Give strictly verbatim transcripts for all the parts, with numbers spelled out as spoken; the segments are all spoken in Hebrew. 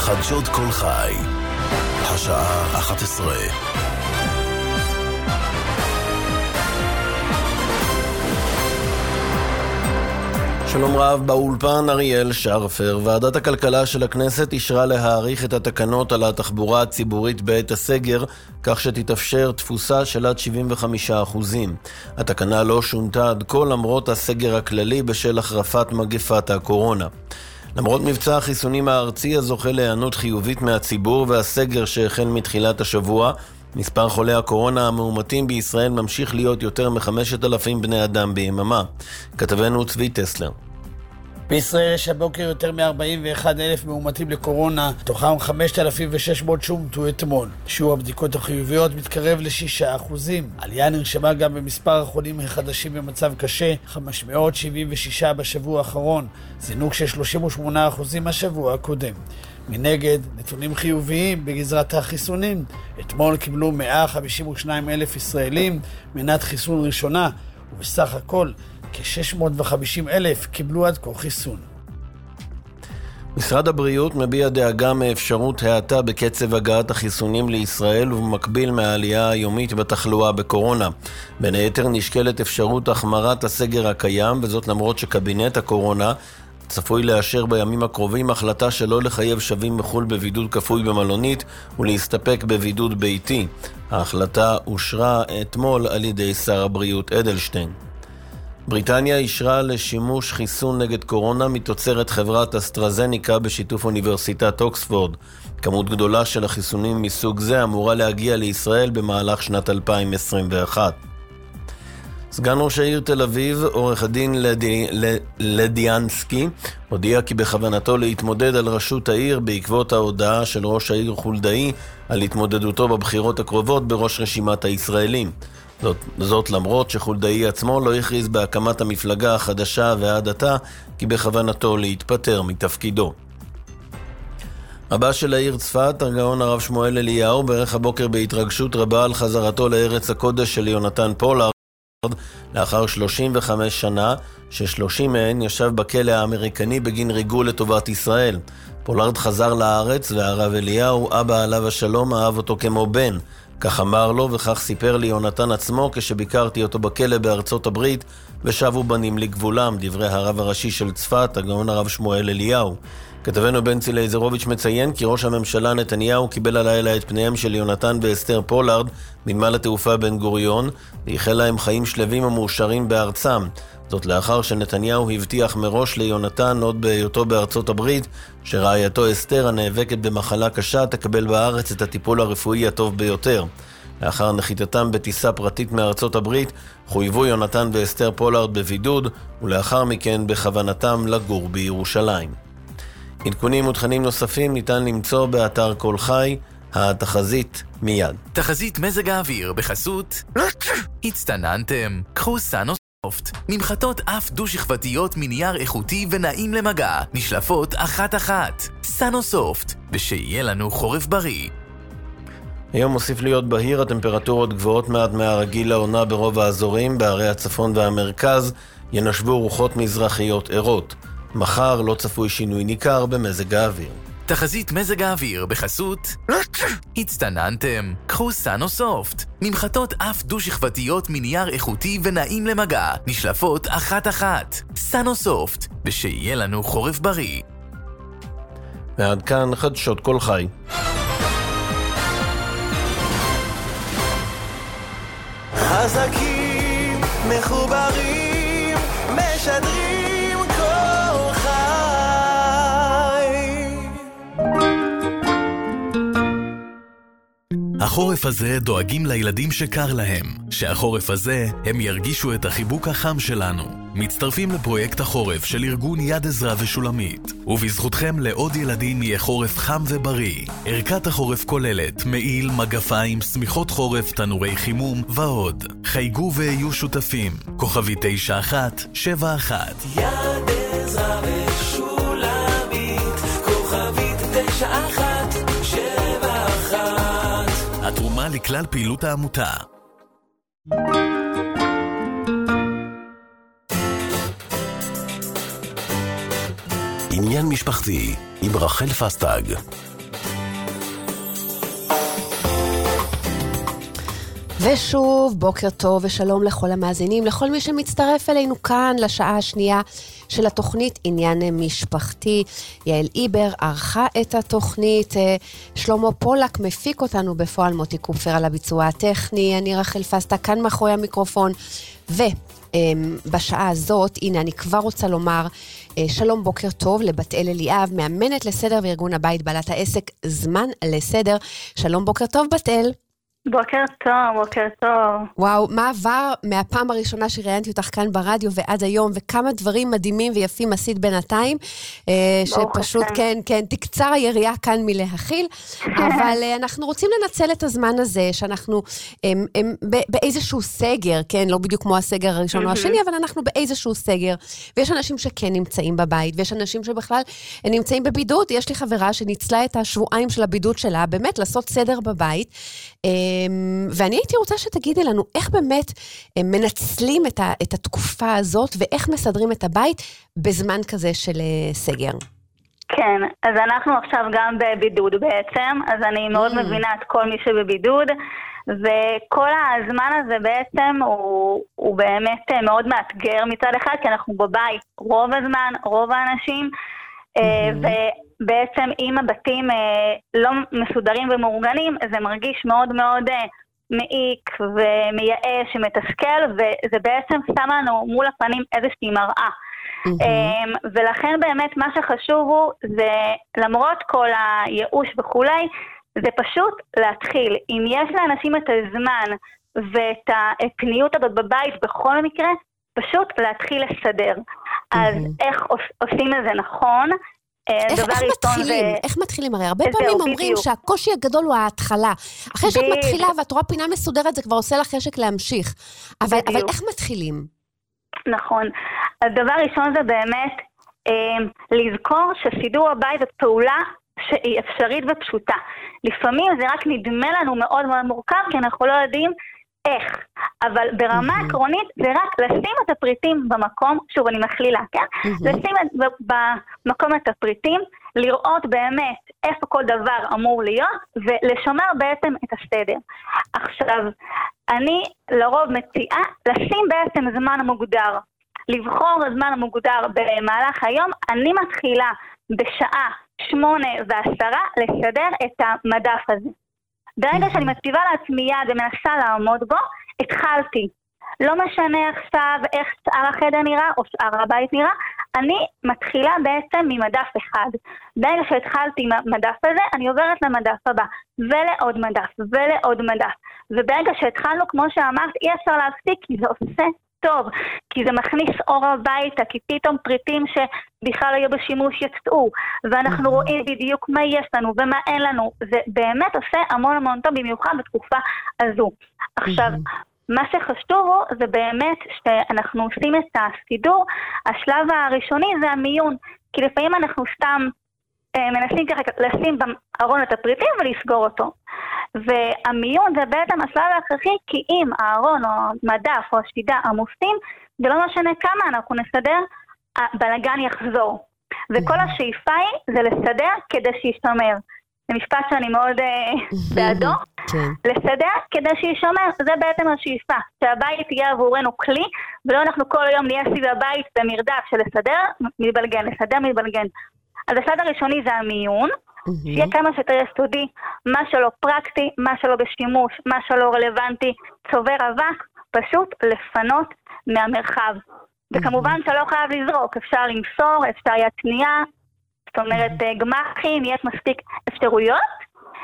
חדשות כל חי, השעה אחת עשרה. שלום רב, באולפן אריאל שרפר. ועדת הכלכלה של הכנסת אישרה להאריך את התקנות על התחבורה הציבורית בעת הסגר, כך שתתאפשר תפוסה של עד שבעים וחמישה אחוזים. התקנה לא שונתה עד כה למרות הסגר הכללי בשל החרפת מגפת הקורונה. למרות מבצע החיסונים הארצי הזוכה להיענות חיובית מהציבור והסגר שהחל מתחילת השבוע, מספר חולי הקורונה המאומתים בישראל ממשיך להיות יותר מ-חמשת אלפים בני אדם ביממה. כתבנו צבי טסלר. בישראל יש הבוקר יותר מ-ארבעים ואחד אלף מאומתים לקורונה, תוכם חמשת אלפים ושש מאות שאומתו אתמול. שיעור הבדיקות החיוביות מתקרב ל-שישה אחוזים. עלייה נרשמה גם במספר החולים החדשים במצב קשה, חמש מאות שבעים ושישה בשבוע האחרון, זינוק של שלושים ושמונה אחוזים השבוע הקודם. מנגד, נתונים חיוביים בגזרת החיסונים. אתמול קיבלו מאה חמישים ושניים אלף ישראלים מנת חיסון ראשונה, ובסך הכל כ-שש מאות וחמישים אלף קיבלו עד כה חיסון. משרד הבריאות מביע דאגה מאפשרות האטה בקצב הגעת החיסונים לישראל ובמקביל מהעלייה היומית בתחלואה בקורונה. בין היתר נשקלת אפשרות החמרת הסגר הקיים, וזאת למרות שקבינט הקורונה צפוי לאשר בימים הקרובים החלטה שלא לחייב שבים מחול בבידוד כפוי במלונית ולהסתפק בבידוד ביתי. ההחלטה אושרה אתמול על ידי שר הבריאות אדלשטיין. בריטניה אישרה לשימוש חיסון נגד קורונה מתוצרת חברת אסטרזניקה בשיתוף אוניברסיטת אוקספורד. כמות גדולה של החיסונים מסוג זה אמורה להגיע לישראל במהלך שנת אלפיים עשרים ואחת. סגן ראש העיר תל אביב, עורך הדין לדי, לדיאנסקי, הודיע כי בכוונתו להתמודד על ראשות העיר בעקבות ההודעה של ראש העיר חולדאי על התמודדותו בבחירות הקרובות בראש רשימת הישראלים. זאת, זאת למרות שחולדאי עצמו לא הכריז בהקמת המפלגה החדשה ועד עתה כי בכוונתו להתפטר מתפקידו. רבה של העיר צפת, הגאון הרב שמואל אליהו, בערך הבוקר בהתרגשות רבה על חזרתו לארץ הקודש של יונתן פולארד, לאחר שלושים וחמש שנה ש-שלושים מהן ישב בכלא האמריקני בגין ריגול לטובת ישראל. פולארד חזר לארץ והרב אליהו, אבא עליו השלום, אהב אותו כמו בן. כך אמר לו וכך סיפר לי יונתן עצמו כשביקרתי אותו בכלא בארצות הברית ושבו בנים לגבולם, דברי הרב הראשי של צפת, הגאון הרב שמואל אליהו. כתבנו בנצי לייזרוביץ' מציין כי ראש הממשלה נתניהו קיבל הלילה את פניהם של יונתן ואסתר פולארד בנמל התעופה בן גוריון, והחל להם חיים שלווים ומאושרים בארצם. זאת לאחר שנתניהו הבטיח מראש ליונתן עוד בהיותו בארצות הברית שרעייתו אסתר הנאבקת במחלה קשה תקבל בארץ את הטיפול הרפואי הטוב ביותר. לאחר נחיתתם בטיסה פרטית מארצות הברית חויבו יונתן ואסתר פולארד בבידוד, ולאחר מכן בכוונתם לגור בירושלים. עדכונים ותכנים נוספים ניתן למצוא באתר כל חי. התחזית מיד. תחזית מזג האוויר בחסות הצטננתם, קחו סנוסופט, ממחטות אף דו-שכבתיות מנייר איכותי ונעים למגע, נשלפות אחת אחת. סנוסופט, ושיהיה לנו חורף בריא. היום מוסיף להיות בהיר, הטמפרטורות גבוהות מעט מהרגיל לעונה ברוב האזורים. בערי הצפון והמרכז ינשבו רוחות מזרחיות ערות. מחר לא צפוי שינוי ניכר במזג האוויר. תחזית מזג האוויר בחסות הצטננתם, קחו סנוסופט, ממחטות אף דו-שכבתיות מנייר איכותי ונעים למגע, נשלפות אחת אחת. סנוסופט, ושיהיה לנו חורף בריא. ועד כאן חדשות כל חי. חזקים, מחוברים, משדרים כל חי. החורף הזה דואגים לילדים שקר להם. שהחורף הזה הם ירגישו את החיבוק החם שלנו. מצטרפים לפרויקט החורף של ארגון יד עזרא ושולמית, ובזכותכם לעוד ילדים יהיה חורף חם ובריא. ערכת החורף כוללת מעיל, מגפיים, סמיכות חורף, תנורי חימום ועוד. חייגו ויהיו שותפים. כוכבי תשע אחת שבע אחת. יד עזרא ושולמית, כוכבית תשע אחת שבע אחת. התרומה לכלל פעילות העמותה. עניין משפחתי עם רחל פסטג. ושוב, בוקר טוב ושלום לכל המאזינים, לכל מי שמצטרף אלינו כאן לשעה השנייה של התוכנית עניין משפחתי. יעל איבר ערכה את התוכנית, שלמה פולק מפיק אותנו בפועל, מוטי קופר על הביצוע הטכני, אני רחל פסטה כאן מאחורי המיקרופון, ובשעה הזאת, הנה אני כבר רוצה לומר, שלום בוקר טוב לבת אל אליאב, מאמנת לסדר וארגון הבית בעלת העסק זמן לסדר. שלום בוקר טוב בת אל. בוקר טוב, בוקר טוב. וואו, מה עבר מהפעם הראשונה שראיינתי אותך כאן ברדיו ועד היום, וכמה דברים מדהימים ויפים עשית בינתיים, שפשוט כן, כן, תקצר היריעה כאן מלהכיל, אבל אנחנו רוצים לנצל את הזמן הזה, שאנחנו הם, הם, באיזשהו סגר, כן, לא בדיוק כמו הסגר הראשון או השני, אבל אנחנו באיזשהו סגר, ויש אנשים שכן נמצאים בבית, ויש אנשים שבכלל נמצאים בבידוד. יש לי חברה שניצלה את השבועיים של הבידוד שלה, באמת לעשות סדר בבית, ואני הייתי רוצה שתגידי לנו איך באמת מנצלים את, ה, את התקופה הזאת, ואיך מסדרים את הבית בזמן כזה של סגר. כן, אז אנחנו עכשיו גם בבידוד בעצם, אז אני מאוד mm. מבינה את כל מי שבבידוד, וכל הזמן הזה בעצם הוא, הוא באמת מאוד מאתגר מצד אחד, כי אנחנו בבית רוב הזמן, רוב האנשים, mm-hmm. ובעצם אם הבתים לא מסודרים ומאורגנים, זה מרגיש מאוד מאוד מעיק ומייאש ומתסכל, וזה בעצם שם לנו מול הפנים איזושהי מראה. Mm-hmm. ולכן באמת מה שחשוב הוא, זה למרות כל הייאוש וכולי, זה פשוט להתחיל. אם יש לאנשים את הזמן ואת הפניות הזאת בבית בכל מקרה, פשוט להתחיל לסדר. אז איך עושים את זה נכון? איך מתחילים? איך מתחילים? הרי הרבה פעמים אומרים שהקושי הגדול הוא ההתחלה. אחרי שאת מתחילה ואת רואה פינה מסודרת, זה כבר עושה לך חשק להמשיך. אבל איך מתחילים? נכון. אז דבר ראשון זה באמת לזכור שסידור הבית זאת פעולה שהיא אפשרית ופשוטה. לפעמים זה רק נדמה לנו מאוד מאוד מורכב, כי אנחנו לא יודעים איך, אבל ברמה עקרונית זה רק לשים את הפריטים במקום, שוב אני מכלילה, כן? לשים במקום את הפריטים, לראות באמת איפה כל דבר אמור להיות, ולשמר בעצם את הסדר. עכשיו, אני לרוב מציעה לשים בעצם זמן מוגדר, לבחור זמן מוגדר במהלך היום. אני מתחילה בשעה שמונה ועשרה לסדר את המדף הזה. ברגע שאני מציבה לעצמי יד ומנסה לעמוד בו, התחלתי. לא משנה עכשיו איך שאר החדר נראה או שאר הבית נראה, אני מתחילה בעצם ממדף אחד. ברגע שהתחלתי עם המדף הזה, אני עוברת למדף הבא, ולעוד מדף, ולעוד מדף. וברגע שהתחלנו, כמו שאמרת, אי אפשר להפסיק, כי זה עושה טוב, כי זה מכניס אור הביתה, כי פתאום פריטים שבכלל היו בשימוש יצאו, ואנחנו רואים בדיוק מה יש לנו ומה אין לנו. זה באמת עושה המון המון טוב, במיוחד בתקופה הזו. עכשיו, מה שחשוב הוא, זה באמת שאנחנו עושים את הסידור, השלב הראשוני זה המיון, כי לפעמים אנחנו סתם אה, מנסים ככה לשים בארון את הפריטים ולסגור אותו. והמיון זה בעצם השלב ההכרחי, כי אם הארון או המדף או השידה עמוסים, זה לא משנה כמה אנחנו נסדר, הבלגן יחזור. וכל השאיפה היא זה לסדר כדי שישמר. זה משפט שאני מאוד בעדו. לסדר כדי שישמר, זה בעצם השאיפה. שהבית יהיה עבורנו כלי, ולא אנחנו כל היום נהיה סביב הבית במרדף של לסדר, מתבלגן, לסדר, מתבלגן. אז השלב הראשוני זה המיון, שיהיה כמה שיותר יסודי, מה שלא פרקטי, מה שלא בשימוש, מה שלא רלוונטי, צובר אבק, פשוט לפנות מהמרחב. וכמובן שלא חייב לזרוק, אפשר למסור, אפשר יד שנייה, זאת אומרת גמחים, יש מספיק אפשרויות,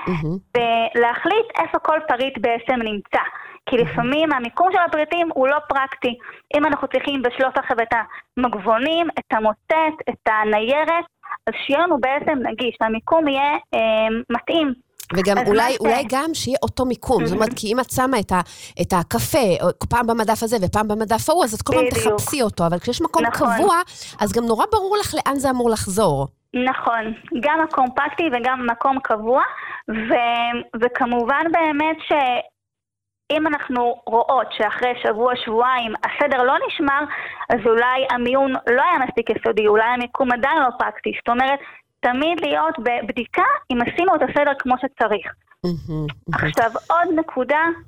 ולהחליט איפה כל פריט בעצם נמצא. כי לפעמים המיקום של הפריטים הוא לא פרקטי. אם אנחנו צריכים בשלוף עכשיו את המגבונים, את המוטט, את הניירת, אז שיהיה לנו בעצם נגיש, המיקום יהיה אה, מתאים. וגם אולי, אולי גם שיהיה אותו מיקום, זאת אומרת, כי אם את שמה את, ה, את הקפה, פעם במדף הזה ופעם במדף ההוא, אז את כל פעם תחפשי אותו, אבל כשיש מקום נכון. קבוע, אז גם נורא ברור לך לאן זה אמור לחזור. נכון, גם מקום פרקטי וגם מקום קבוע, ו, וכמובן באמת ש... אם אנחנו רואות שאחרי שבוע, שבועיים, הסדר לא נשמר, אז אולי המיון לא היה מספיק יסודי, אולי המיקום עדיין לא פרקטי. זאת אומרת, תמיד להיות בבדיקה אם עשינו את הסדר כמו שצריך. עכשיו, עוד נקודה, כן.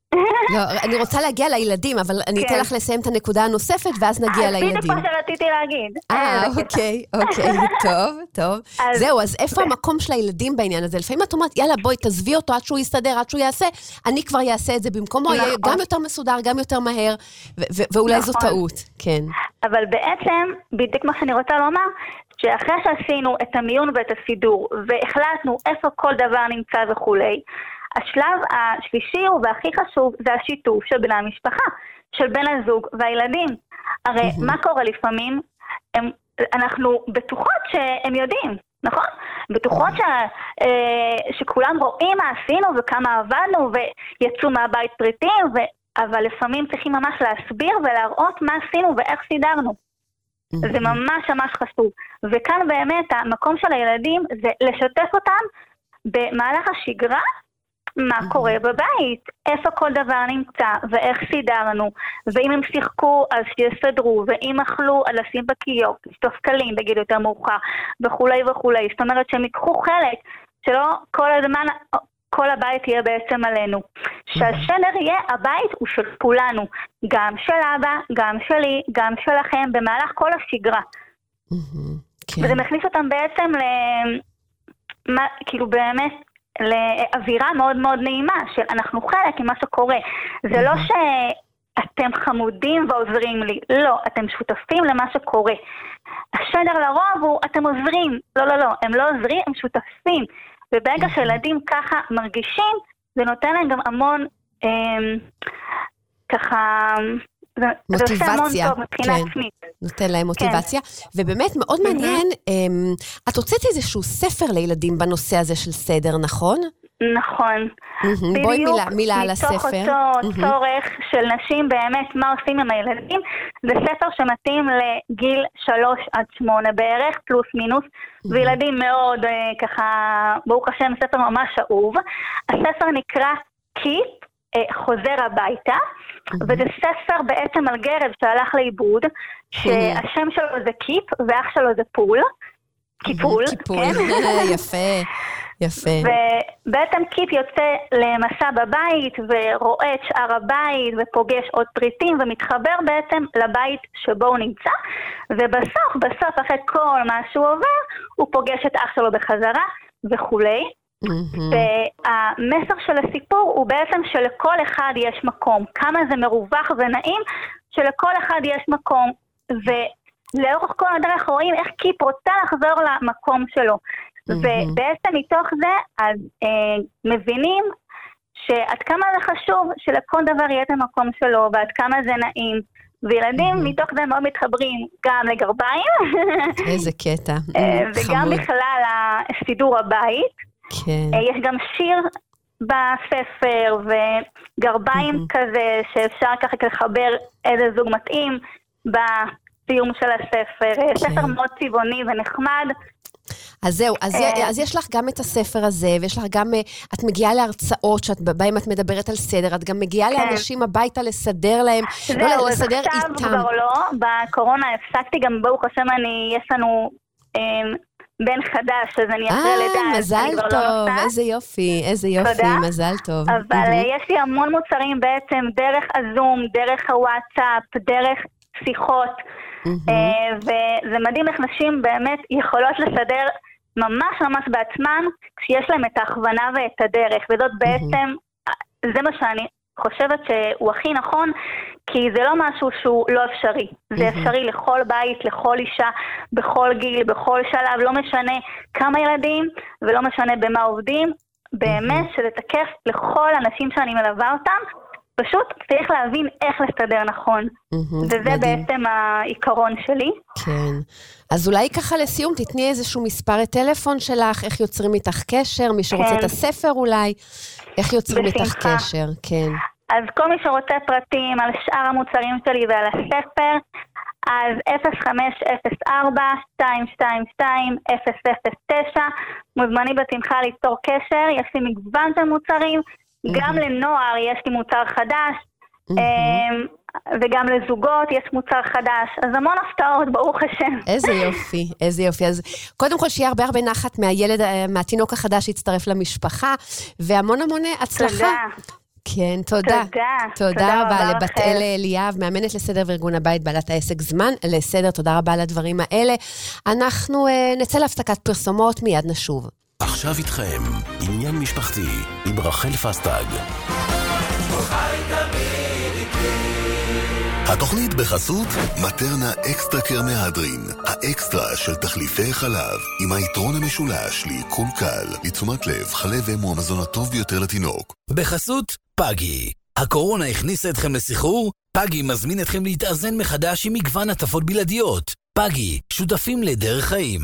לא, אני רוצה להגיע לילדים, אבל אני אתן לך לסיים את הנקודה הנוספת, ואז נגיע לילדים. אז בדיוק מה שרציתי להגיד. אה, אוקיי, אוקיי, טוב, טוב. זהו, אז איפה המקום של הילדים בעניין הזה? לפעמים את אומרת, יאללה, בואי, תזבי אותו עד שהוא יסתדר, עד שהוא יעשה, אני כבר יעשה את זה במקומו, יהיה גם יותר מסודר, גם יותר מהר, ואולי זו טעות, כן. אבל בעצם, בדיוק מה שאני רוצה לומר, שאחרי שעשינו את המיון ואת הסידור, והחלטנו איפה כל דבר נמצא וכולי, השלב השלישי והכי חשוב זה השיתוף של בני המשפחה, של בן הזוג והילדים. הרי מה קורה לפעמים? הם, אנחנו בטוחות שהם יודעים, נכון? בטוחות ש, אה, שכולם רואים מה עשינו וכמה עבדנו ויצאו מהבית פריטים, ו, אבל לפעמים צריכים ממש להסביר ולהראות מה עשינו ואיך סידרנו. זה ממש ממש חשוב. וכאן באמת המקום של הילדים זה לשתף אותם במהלך השגרה, מה קורה בבית, איפה כל דבר נמצא, ואיך סידרנו, ואם הם שיחקו אז שיסדרו, ואם אכלו אז לשים בכיור, לשטוף קלים בגיל יותר מאוחר, וכולי וכולי. זאת אומרת שהם ייקחו חלק, שלא כל הזמן, כל הבית יהיה בעצם עלינו. שהשדר יהיה, הבית הוא של כולנו, גם של אבא, גם שלי, גם שלכם, במהלך כל השגרה. וזה מכניס אותם בעצם ל... כאילו באמת, לאווירה מאוד מאוד נעימה, של אנחנו חלק ממה שקורה. זה לא שאתם חמודים ועוזרים לי, לא, אתם שותפים למה שקורה. השדר לרוב הוא, אתם עוזרים, לא, לא, לא, הם לא עוזרים, הם שותפים. וברגע שילדים ככה מרגישים, זה נותן להם גם המון, ככה... מוטיבציה, כן, נותן להם מוטיבציה, ובאמת מאוד מעניין, את הוצאת איזשהו ספר לילדים בנושא הזה של סדר, נכון? נכון, בואי מילה על הספר. מתוך אותו צורך של נשים באמת מה עושים עם הילדים, זה ספר שמתאים לגיל שלוש עד שמונה בערך, פלוס מינוס, וילדים מאוד ככה, ברוך השם, ספר ממש אהוב. הספר נקרא קיפ, חוזר הביתה, וזה ספר בעצם על גרב שהלך לאיבוד, שהשם שלו זה קיפ, ואח שלו זה פול, קיפול, כן? יפה, יפה. ובעצם קיפ יוצא למסע בבית, ורואה את שאר הבית, ופוגש עוד פריטים, ומתחבר בעצם לבית שבו הוא נמצא, ובסוף, בסוף, אחרי כל מה שהוא עובר, הוא פוגש את אח שלו בחזרה, וכולי. והמסר של הסיפור הוא בעצם שלכל אחד יש מקום, כמה זה מרווח ונעים, שלכל אחד יש מקום, ולאורך כל הדרך רואים איך קיפ רוצה לחזור למקום שלו, ובעצם מתוך זה אז אה, מבינים שעד כמה זה חשוב שלכל דבר יהיה את המקום שלו, ועד כמה זה נעים, וילדים מתוך זה מאוד מתחברים גם לגרביים, איזה קטע, וגם בכלל לסידור הבית. כן. יש גם שיר בספר וגרביים כזה שאפשר ככה לחבר איזה זוג מתאים בסיום של הספר. ספר מאוד צבעוני ונחמד. אז זהו, אז, אז יש לך גם את הספר הזה, ויש לך גם, את מגיעה להרצאות, שבהם את מדברת על סדר, את גם מגיעה כן. לאנשים הביתה לסדר להם, זהו, לא לסדר איתם. זהו, עכשיו כבר לא, בקורונה הפסקתי, גם ברוך השם אני, יש לנו אה, בן חדש, אז אני אחרי לידה. אה, מזל טוב, לא איזה יופי, איזה יופי, תודה. מזל טוב. אבל mm-hmm. יש לי המון מוצרים בעצם, דרך הזום, דרך הוואטסאפ, דרך שיחות, mm-hmm. אה, וזה מדהים איך נשים באמת יכולות לסדר ממש ממש בעצמן, כשיש להם את ההכוונה ואת הדרך, וזאת בעצם, mm-hmm. זה מה שאני חושבת שהוא הכי נכון, כי זה לא משהו שהוא לא אפשרי. זה mm-hmm. אפשרי לכל בית, לכל אישה, בכל גיל, בכל שלב, לא משנה כמה ילדים, ולא משנה במה עובדים, באמת mm-hmm. שזה תקף לכל אנשים שאני מלווה אותם, פשוט צריך להבין איך לסתדר נכון. Mm-hmm, וזה מדהים. בעצם העיקרון שלי. כן. אז אולי ככה לסיום, תתני איזשהו מספר טלפון שלך, איך יוצרים איתך קשר, מי שרוצה כן. את הספר אולי, איך יוצרים בשמחה. איתך קשר, כן. אז כל מי שרוצה פרטים על שאר המוצרים שלי ועל הספר, אז אפס חמש אפס ארבע שתיים שתיים שתיים אפס אפס תשע, מוזמנים בשמחה ליצור קשר, יש לי מגוון של מוצרים, גם לנוער יש לי מוצר חדש, וגם לזוגות יש מוצר חדש, אז המון הפתעות, ברוך השם. איזה יופי, איזה יופי. אז קודם כל שיהיה הרבה הרבה נחת מהילד, מהתינוק החדש שהצטרף למשפחה, והמון המון הצלחה. כן, תודה. תודה. תודה רבה רבה, לבת רחל. אל אליאב, מאמנת לסדר וארגון הבית, בעלת העסק זמן לסדר. תודה רבה על הדברים האלה. אנחנו אה, נצא להפסקת פרסומות, מיד נשוב. עכשיו איתכם, עניין משפחתי עם רחל פסטג. התוכנית בחסות מטרנה אקסטרה קר מהדרין, האקסטרה של תחליפי חלב, עם היתרון המשולש לעיכול קל, לתשומת לב, חלב הוא המזון הטוב ביותר לתינוק. בחסות פאגי. הקורונה הכניסה אתכם לסחרור? פאגי מזמין אתכם להתאזן מחדש עם מגוון הטבות בלעדיות. פאגי, שותפים לדרך חיים.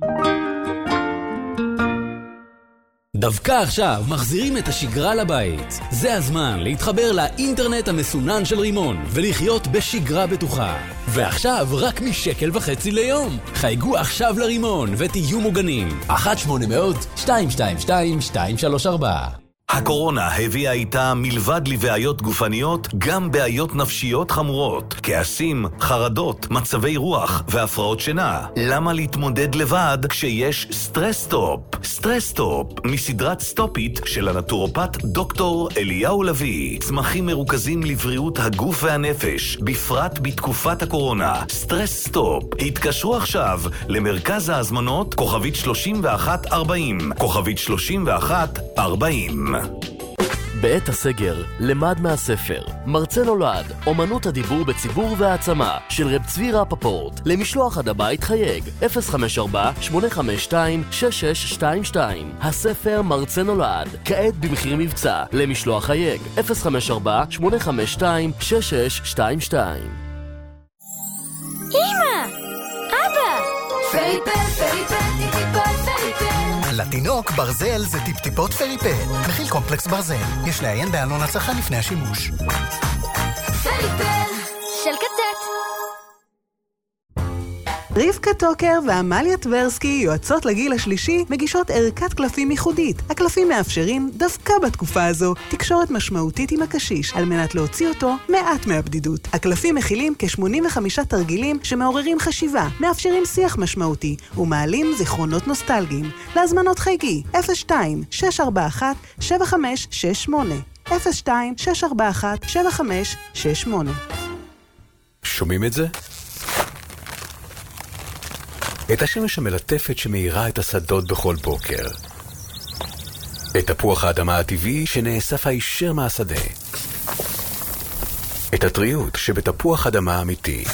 דווקא עכשיו מחזירים את השגרה לבית. זה הזמן להתחבר לאינטרנט המסונן של רימון ולחיות בשגרה בטוחה. ועכשיו רק משקל וחצי ליום. חייגו עכשיו לרימון ותהיו מוגנים. אחת שמונה אפס אפס שתיים שתיים שתיים שתיים שלוש ארבע. הקורונה הביאה איתה מלבד לבעיות גופניות גם בעיות נפשיות חמורות, כעסים, חרדות, מצבי רוח והפרעות שינה. למה להתמודד לבד כשיש סטרסטופ? סטרסטופ מסדרת סטופית של הנטורופט דוקטור אליהו לוי. צמחים מרוכזים לבריאות הגוף והנפש, בפרט בתקופת הקורונה. סטרסטופ. התקשרו עכשיו למרכז ההזמנות כוכבית שלושים ואחת ארבעים, כוכבית שלושים ואחת ארבעים. בעת הסגר, למד מהספר מרצה נולד, אומנות הדיבור בציבור והעצמה של רב צבי רפפורט. למשלוח עד הבית חייג אפס חמש ארבע שמונה חמש שתיים שש שש שתיים שתיים. הספר מרצה נולד, כעת במחיר מבצע. למשלוח חייג אפס חמש ארבע שמונה חמש שתיים שש שש שתיים שתיים. אמא! אבא! פריפל, פריפל, טיפ-טיפות פריפל. לתינוק ברזל זה טיפ-טיפות פריפל. מכיל קומפלקס ברזל. יש לעיין בעלון הצרכן לפני השימוש. פריפל של קצת. רבקה טוקר ועמליה טברסקי, יועצות לגיל השלישי, מגישות ערכת קלפים ייחודית. הקלפים מאפשרים, דווקא בתקופה הזו, תקשורת משמעותית עם הקשיש, על מנת להוציא אותו מעט מהבדידות. הקלפים מכילים כ-שמונים וחמישה תרגילים שמעוררים חשיבה, מאפשרים שיח משמעותי, ומעלים זיכרונות נוסטלגיים. להזמנות חייגי אפס שתיים שש ארבע אחת שבע חמש שש שמונה אפס שתיים שש ארבע אחת שבע חמש שש שמונה. שומעים את זה? את השמש המלטפת שמאירה את השדות בכל בוקר. את תפוח האדמה הטבעי שנאסף הישר מהשדה. את הטריות שבתפוח אדמה אמיתי.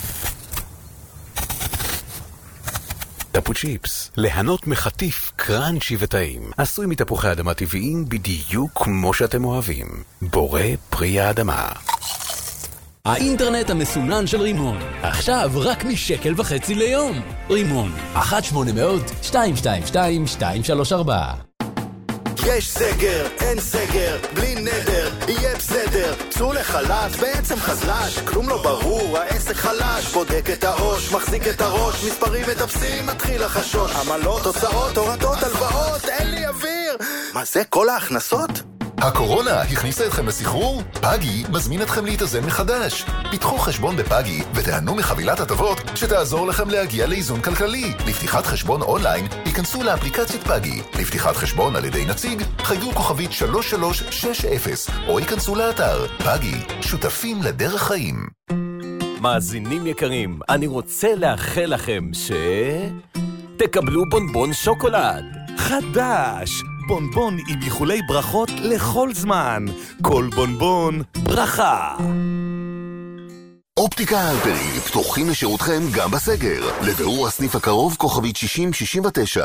טפו צ'יפס, ליהנות מחטיף קרנצ'י וטעים. עשוי מתפוחי אדמה טבעיים בדיוק כמו שאתם אוהבים. בורא פרי האדמה. האינטרנט המסונן של רימון. עכשיו רק משקל וחצי ליום. רימון, אחת שמונה אפס אפס שתיים שתיים שתיים שתיים שלוש ארבע. יש סגר, אין סגר, בלי נדר, יהיה בסדר. צאו לחל"ת, בעצם חזל"ש, כלום לא ברור, העסק חלש. בודק את הראש, מחזיק את הראש, מספרים מטפסים, מתחיל לחשוש. עמלות, הוצאות, הורדות, הלוואות, אין לי אוויר. מה זה, כל ההכנסות? הקורונה הכניסה אתכם לסחרור? פאגי מזמין אתכם להתאזן מחדש. פיתחו חשבון בפאגי ותיהנו מחבילת הטבות שתעזור לכם להגיע לאיזון כלכלי. לפתיחת חשבון אונליין, היכנסו לאפליקציית פאגי. לפתיחת חשבון על ידי נציג, חייגו כוכבית שלוש שלוש שש אפס או היכנסו לאתר. פאגי, שותפים לדרך חיים. מאזינים יקרים, אני רוצה לאחל לכם ש... תקבלו בונבון שוקולד חדש. בונבון עם איחולי ברכות לכל זמן. כל בונבון ברכה. אופטיקה הלפרין פתוחים לשירותכם גם בסגר. לבירור הסניף הקרוב כוכבית שישים שישים ותשע.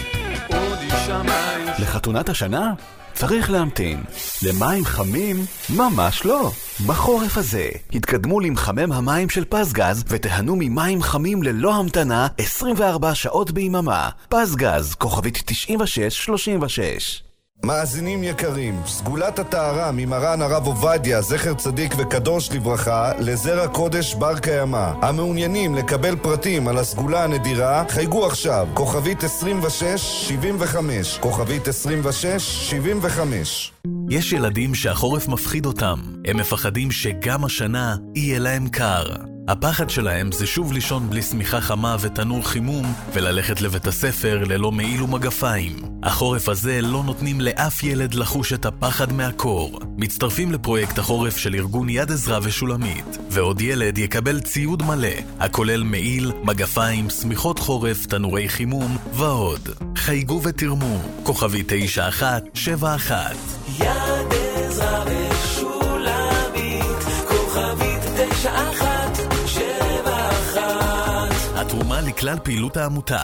לחתונת השנה? צריך להמתין. למים חמים? ממש לא. בחורף הזה, התקדמו למחמם המים של פסגז ותיהנו ממים חמים ללא המתנה עשרים וארבע שעות ביממה. פסגז, כוכבית תשעים ושש שלושים ושש. מאזינים יקרים, סגולת הטהרה ממרן הרב עובדיה, זכר צדיק וקדוש לברכה, לזרע קודש בר קיימא. המעוניינים לקבל פרטים על הסגולה הנדירה, חייגו עכשיו, כוכבית עשרים ושש שבעים וחמש, כוכבית עשרים ושש שבעים וחמש. יש ילדים שהחורף מפחיד אותם. הם מפחדים שגם השנה יהיה להם קר. הפחד שלהם זה שוב לישון בלי סמיכה חמה ותנור חימום וללכת לבית הספר ללא מעיל ומגפיים. החורף הזה לא נותנים לאף ילד לחוש את הפחד מהקור. מצטרפים לפרויקט החורף של ארגון יד עזרא ושולמית, ועוד ילד יקבל ציוד מלא, הכולל מעיל, מגפיים, סמיכות חורף, תנורי חימום ועוד. חייגו ותרמו, כוכבי תשע אחת שבע אחת. יד עזרא ושולמית, כוכבית תשע אחת שבע אחת. התרומה לכלל פעילות העמותה.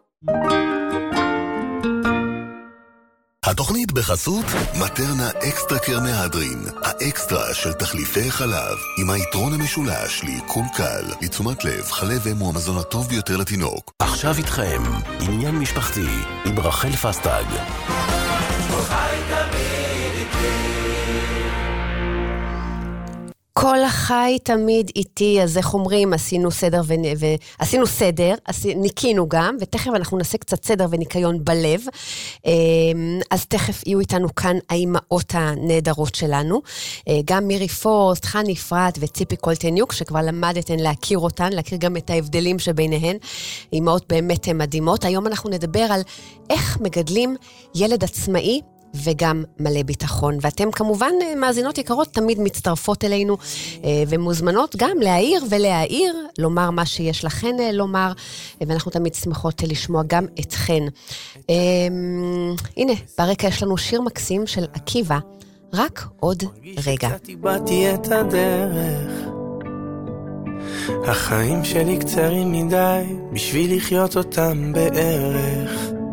התוכנית בחסות מטרנה אקסטרה קר מהדרין, האקסטרה של תחליפי חלב, עם היתרון המשולש לעיכול קל, לתשומת לב, חלב אם הוא המזון הטוב ביותר לתינוק. עכשיו איתכם, עניין משפחתי, עם רחל פסטג. כל החי תמיד איתי, אז איך אומרים, עשינו סדר, ו... ו... עשינו סדר, עשי... ניקינו גם, ותכף אנחנו נעשה קצת סדר וניקיון בלב, אז תכף יהיו איתנו כאן האימהות הנהדרות שלנו, גם מירי פורסט, חני פרט וציפי קולטניוק, שכבר למדתן להכיר אותן, להכיר גם את ההבדלים שביניהן, אימהות באמת מדהימות. היום אנחנו נדבר על איך מגדלים ילד עצמאי, וגם מלא ביטחון. ואתם כמובן מאזינות יקרות תמיד מצטרפות אלינו ומוזמנות גם להעיר ולהעיר, לומר מה שיש לכן לומר, ואנחנו תמיד שמחות לשמוע גם אתכן. הנה, ברקע יש לנו שיר מקסים של עקיבא, רק עוד רגע. איבדתי את הדרך, החיים שלי קצרים מדי בשביל לחיות אותם בערך,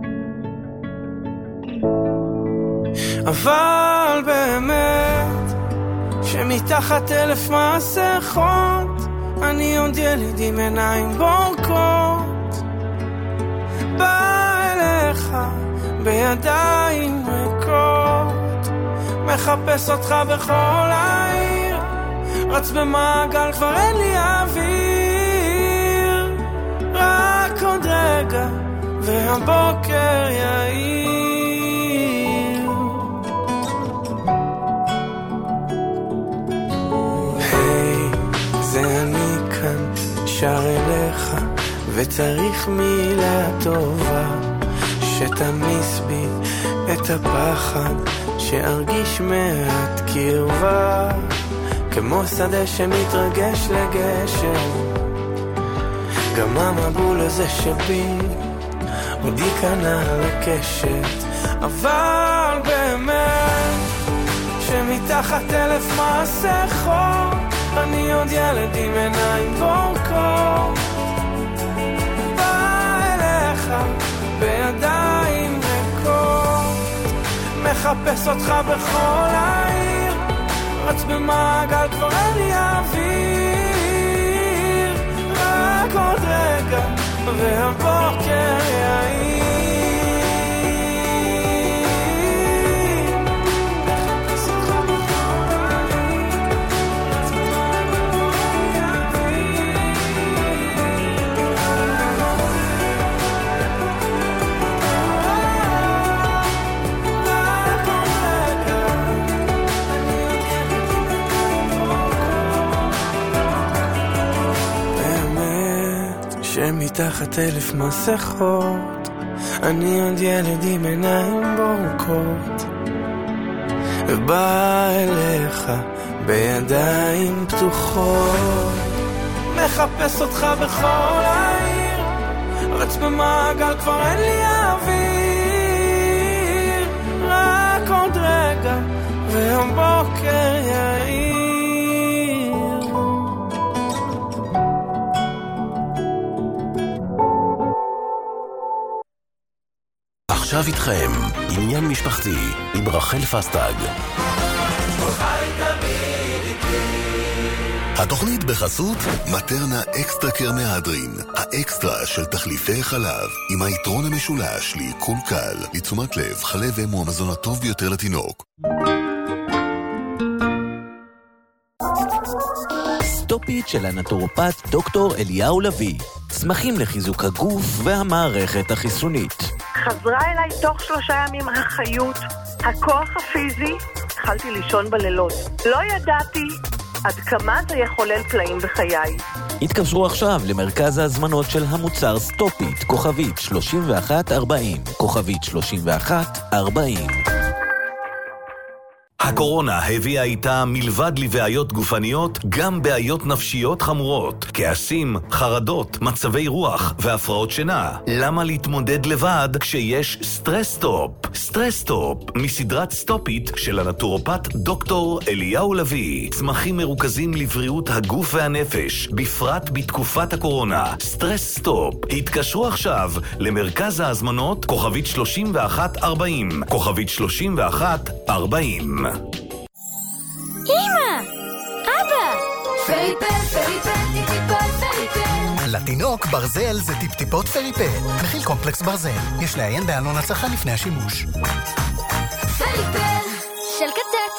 אבל באמת שמתחת אלף מסכות אני עוד ילד עם עיניים בורקות, בא אליך בידיים ריקות, מחפש אותך בכל העיר, רץ במעגל כבר אין לי אוויר, רק עוד רגע והבוקר יאיר. זה אני כאן שר אליך, וצריך מילה טובה שתמיס בי את הפחד, שארגיש מעט קרבה, כמו שדה שמתרגש לגשם, גם המבול הזה שבי עוד ייכנע לקשת, אבל באמת שמתחת אלף מסכות אני עוד ילד עם עיניים בורקות, בא אליך בידיים ריקות, מחפש אותך בכל העיר, רץ במעגל כבר אין לי אוויר, רק עוד רגע והבוקר יאיר. מתחת אלף מסכות אני עוד ילד עם עיניים בורקות, ובא אליך בידיים פתוחות, מחפש אותך בכל העיר, רץ במעגל כבר אין לי אוויר, רק עוד רגע והבוקר יאיר. עכשיו איתכם, עניין משפחתי, עם רחל פסטג. התוכנית בחסות מטרנה אקסטרה קר מהדרין, האקסטרה של תחליפי חלב, עם היתרון המשולש לעיכול קל, לתשומת לב, חלב אם הוא המזון הטוב ביותר לתינוק. סטופית של הנטורופט דוקטור אליהו לוי, צמחים לחיזוק הגוף והמערכת החיסונית. חזרה אליי תוך שלושה ימים החיות, הכוח הפיזי, התחלתי לישון בלילות. לא ידעתי עד כמה זה יחולל פלאים בחיי. התקשרו עכשיו למרכז ההזמנות של המוצר סטופית, כוכבית שלושים ואחת ארבעים, כוכבית שלושים ואחת ארבעים. הקורונה הביאה איתה מלבד לבעיות גופניות, גם בעיות נפשיות חמורות, כעסים, חרדות, מצבי רוח והפרעות שינה. למה להתמודד לבד כשיש סטרסטופ? סטרסטופ, מסדרת סטופית של הנטורופט דוקטור אליהו לוי. צמחים מרוכזים לבריאות הגוף והנפש, בפרט בתקופת הקורונה. סטרסטופ. התקשרו עכשיו למרכז ההזמנות כוכבית שלושים ואחת ארבעים, כוכבית שלושים ואחת ארבעים. אמא! אבא! פריפל, פריפל, טיפטיפות פריפל. לתינוק ברזל זה טיפטיפות פריפל. מכיל קומפלקס ברזל. יש לעיין בעלון הצלחה לפני השימוש. פריפל של קצת.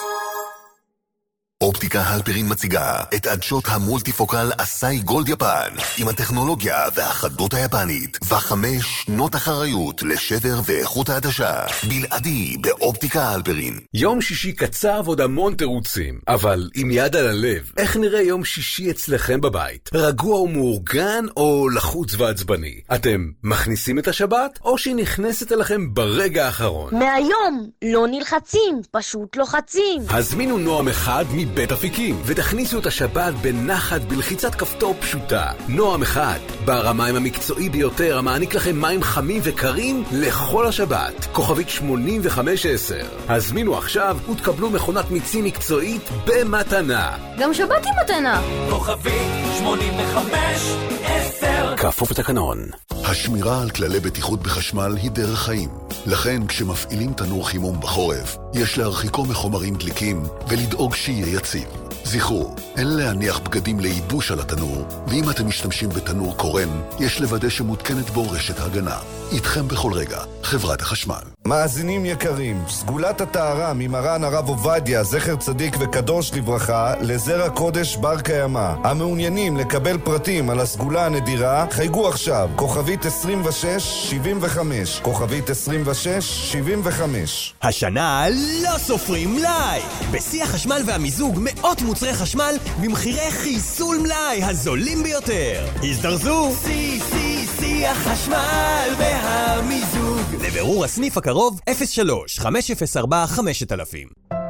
אופטיקה הלפרין מציגה את עדשות המולטיפוקל אסאי גולד יפן עם הטכנולוגיה והחדות היפנית וחמש שנות אחריות לשבר ואיכות העדשה בלעדי באופטיקה הלפרין. יום שישי קצר ועוד המון תירוצים, אבל עם יד על הלב, איך נראה יום שישי אצלכם בבית? רגוע ומאורגן או לחוץ ועצבני? אתם מכניסים את השבת או שהיא נכנסת אליכם ברגע האחרון? מהיום לא נלחצים, פשוט לוחצים. הזמינו נועם אחד מבית אפיקים ותכניסו את השבת בנחת בלחיצת כפתור פשוטה. נועם אחד, בר המים המקצועי ביותר המעניק לכם מים חמים וקרים לכל השבת. כוכבית שמונים וחמש עשר. הזמינו עכשיו ותקבלו מכונת מיצים מקצועית במתנה. גם שבת עם מתנה. כוכבית שמונים וחמש עשר. כפוף לתקנון. השמירה על כללי בטיחות בחשמל היא דרך חיים. לכן כשמפעילים תנור חימום בחורף, יש להרחיקו מחומרים דליקים ולדאוג שיהיה יציב. זכרו, אין להניח בגדים לייבוש על התנור, ואם אתם משתמשים בתנור קורן, יש לוודא שמותקנת בו רשת הגנה. איתכם בכל רגע, חברת החשמל. מאזינים יקרים, סגולת הטהרה ממרן הרב עובדיה, זכר צדיק וקדוש לברכה, לזרע קודש בר קיימא. המעוניינים לקבל פרטים על הסגולה הנדירה, חייגו עכשיו, כוכבית עשרים ושש שבעים וחמש, כוכבית עשרים ושש שבעים וחמש. השנה לא סופרים מלאי! בשיא החשמל והמיזוג מאות מוצרי חשמל במחירי חיסול מלאי הזולים ביותר. הזדרזו! שיא, שיא, שיא החשמל והמיזוג. לבירור הסניף הקרוב אפס שלוש חמש אפס ארבע חמש אלף.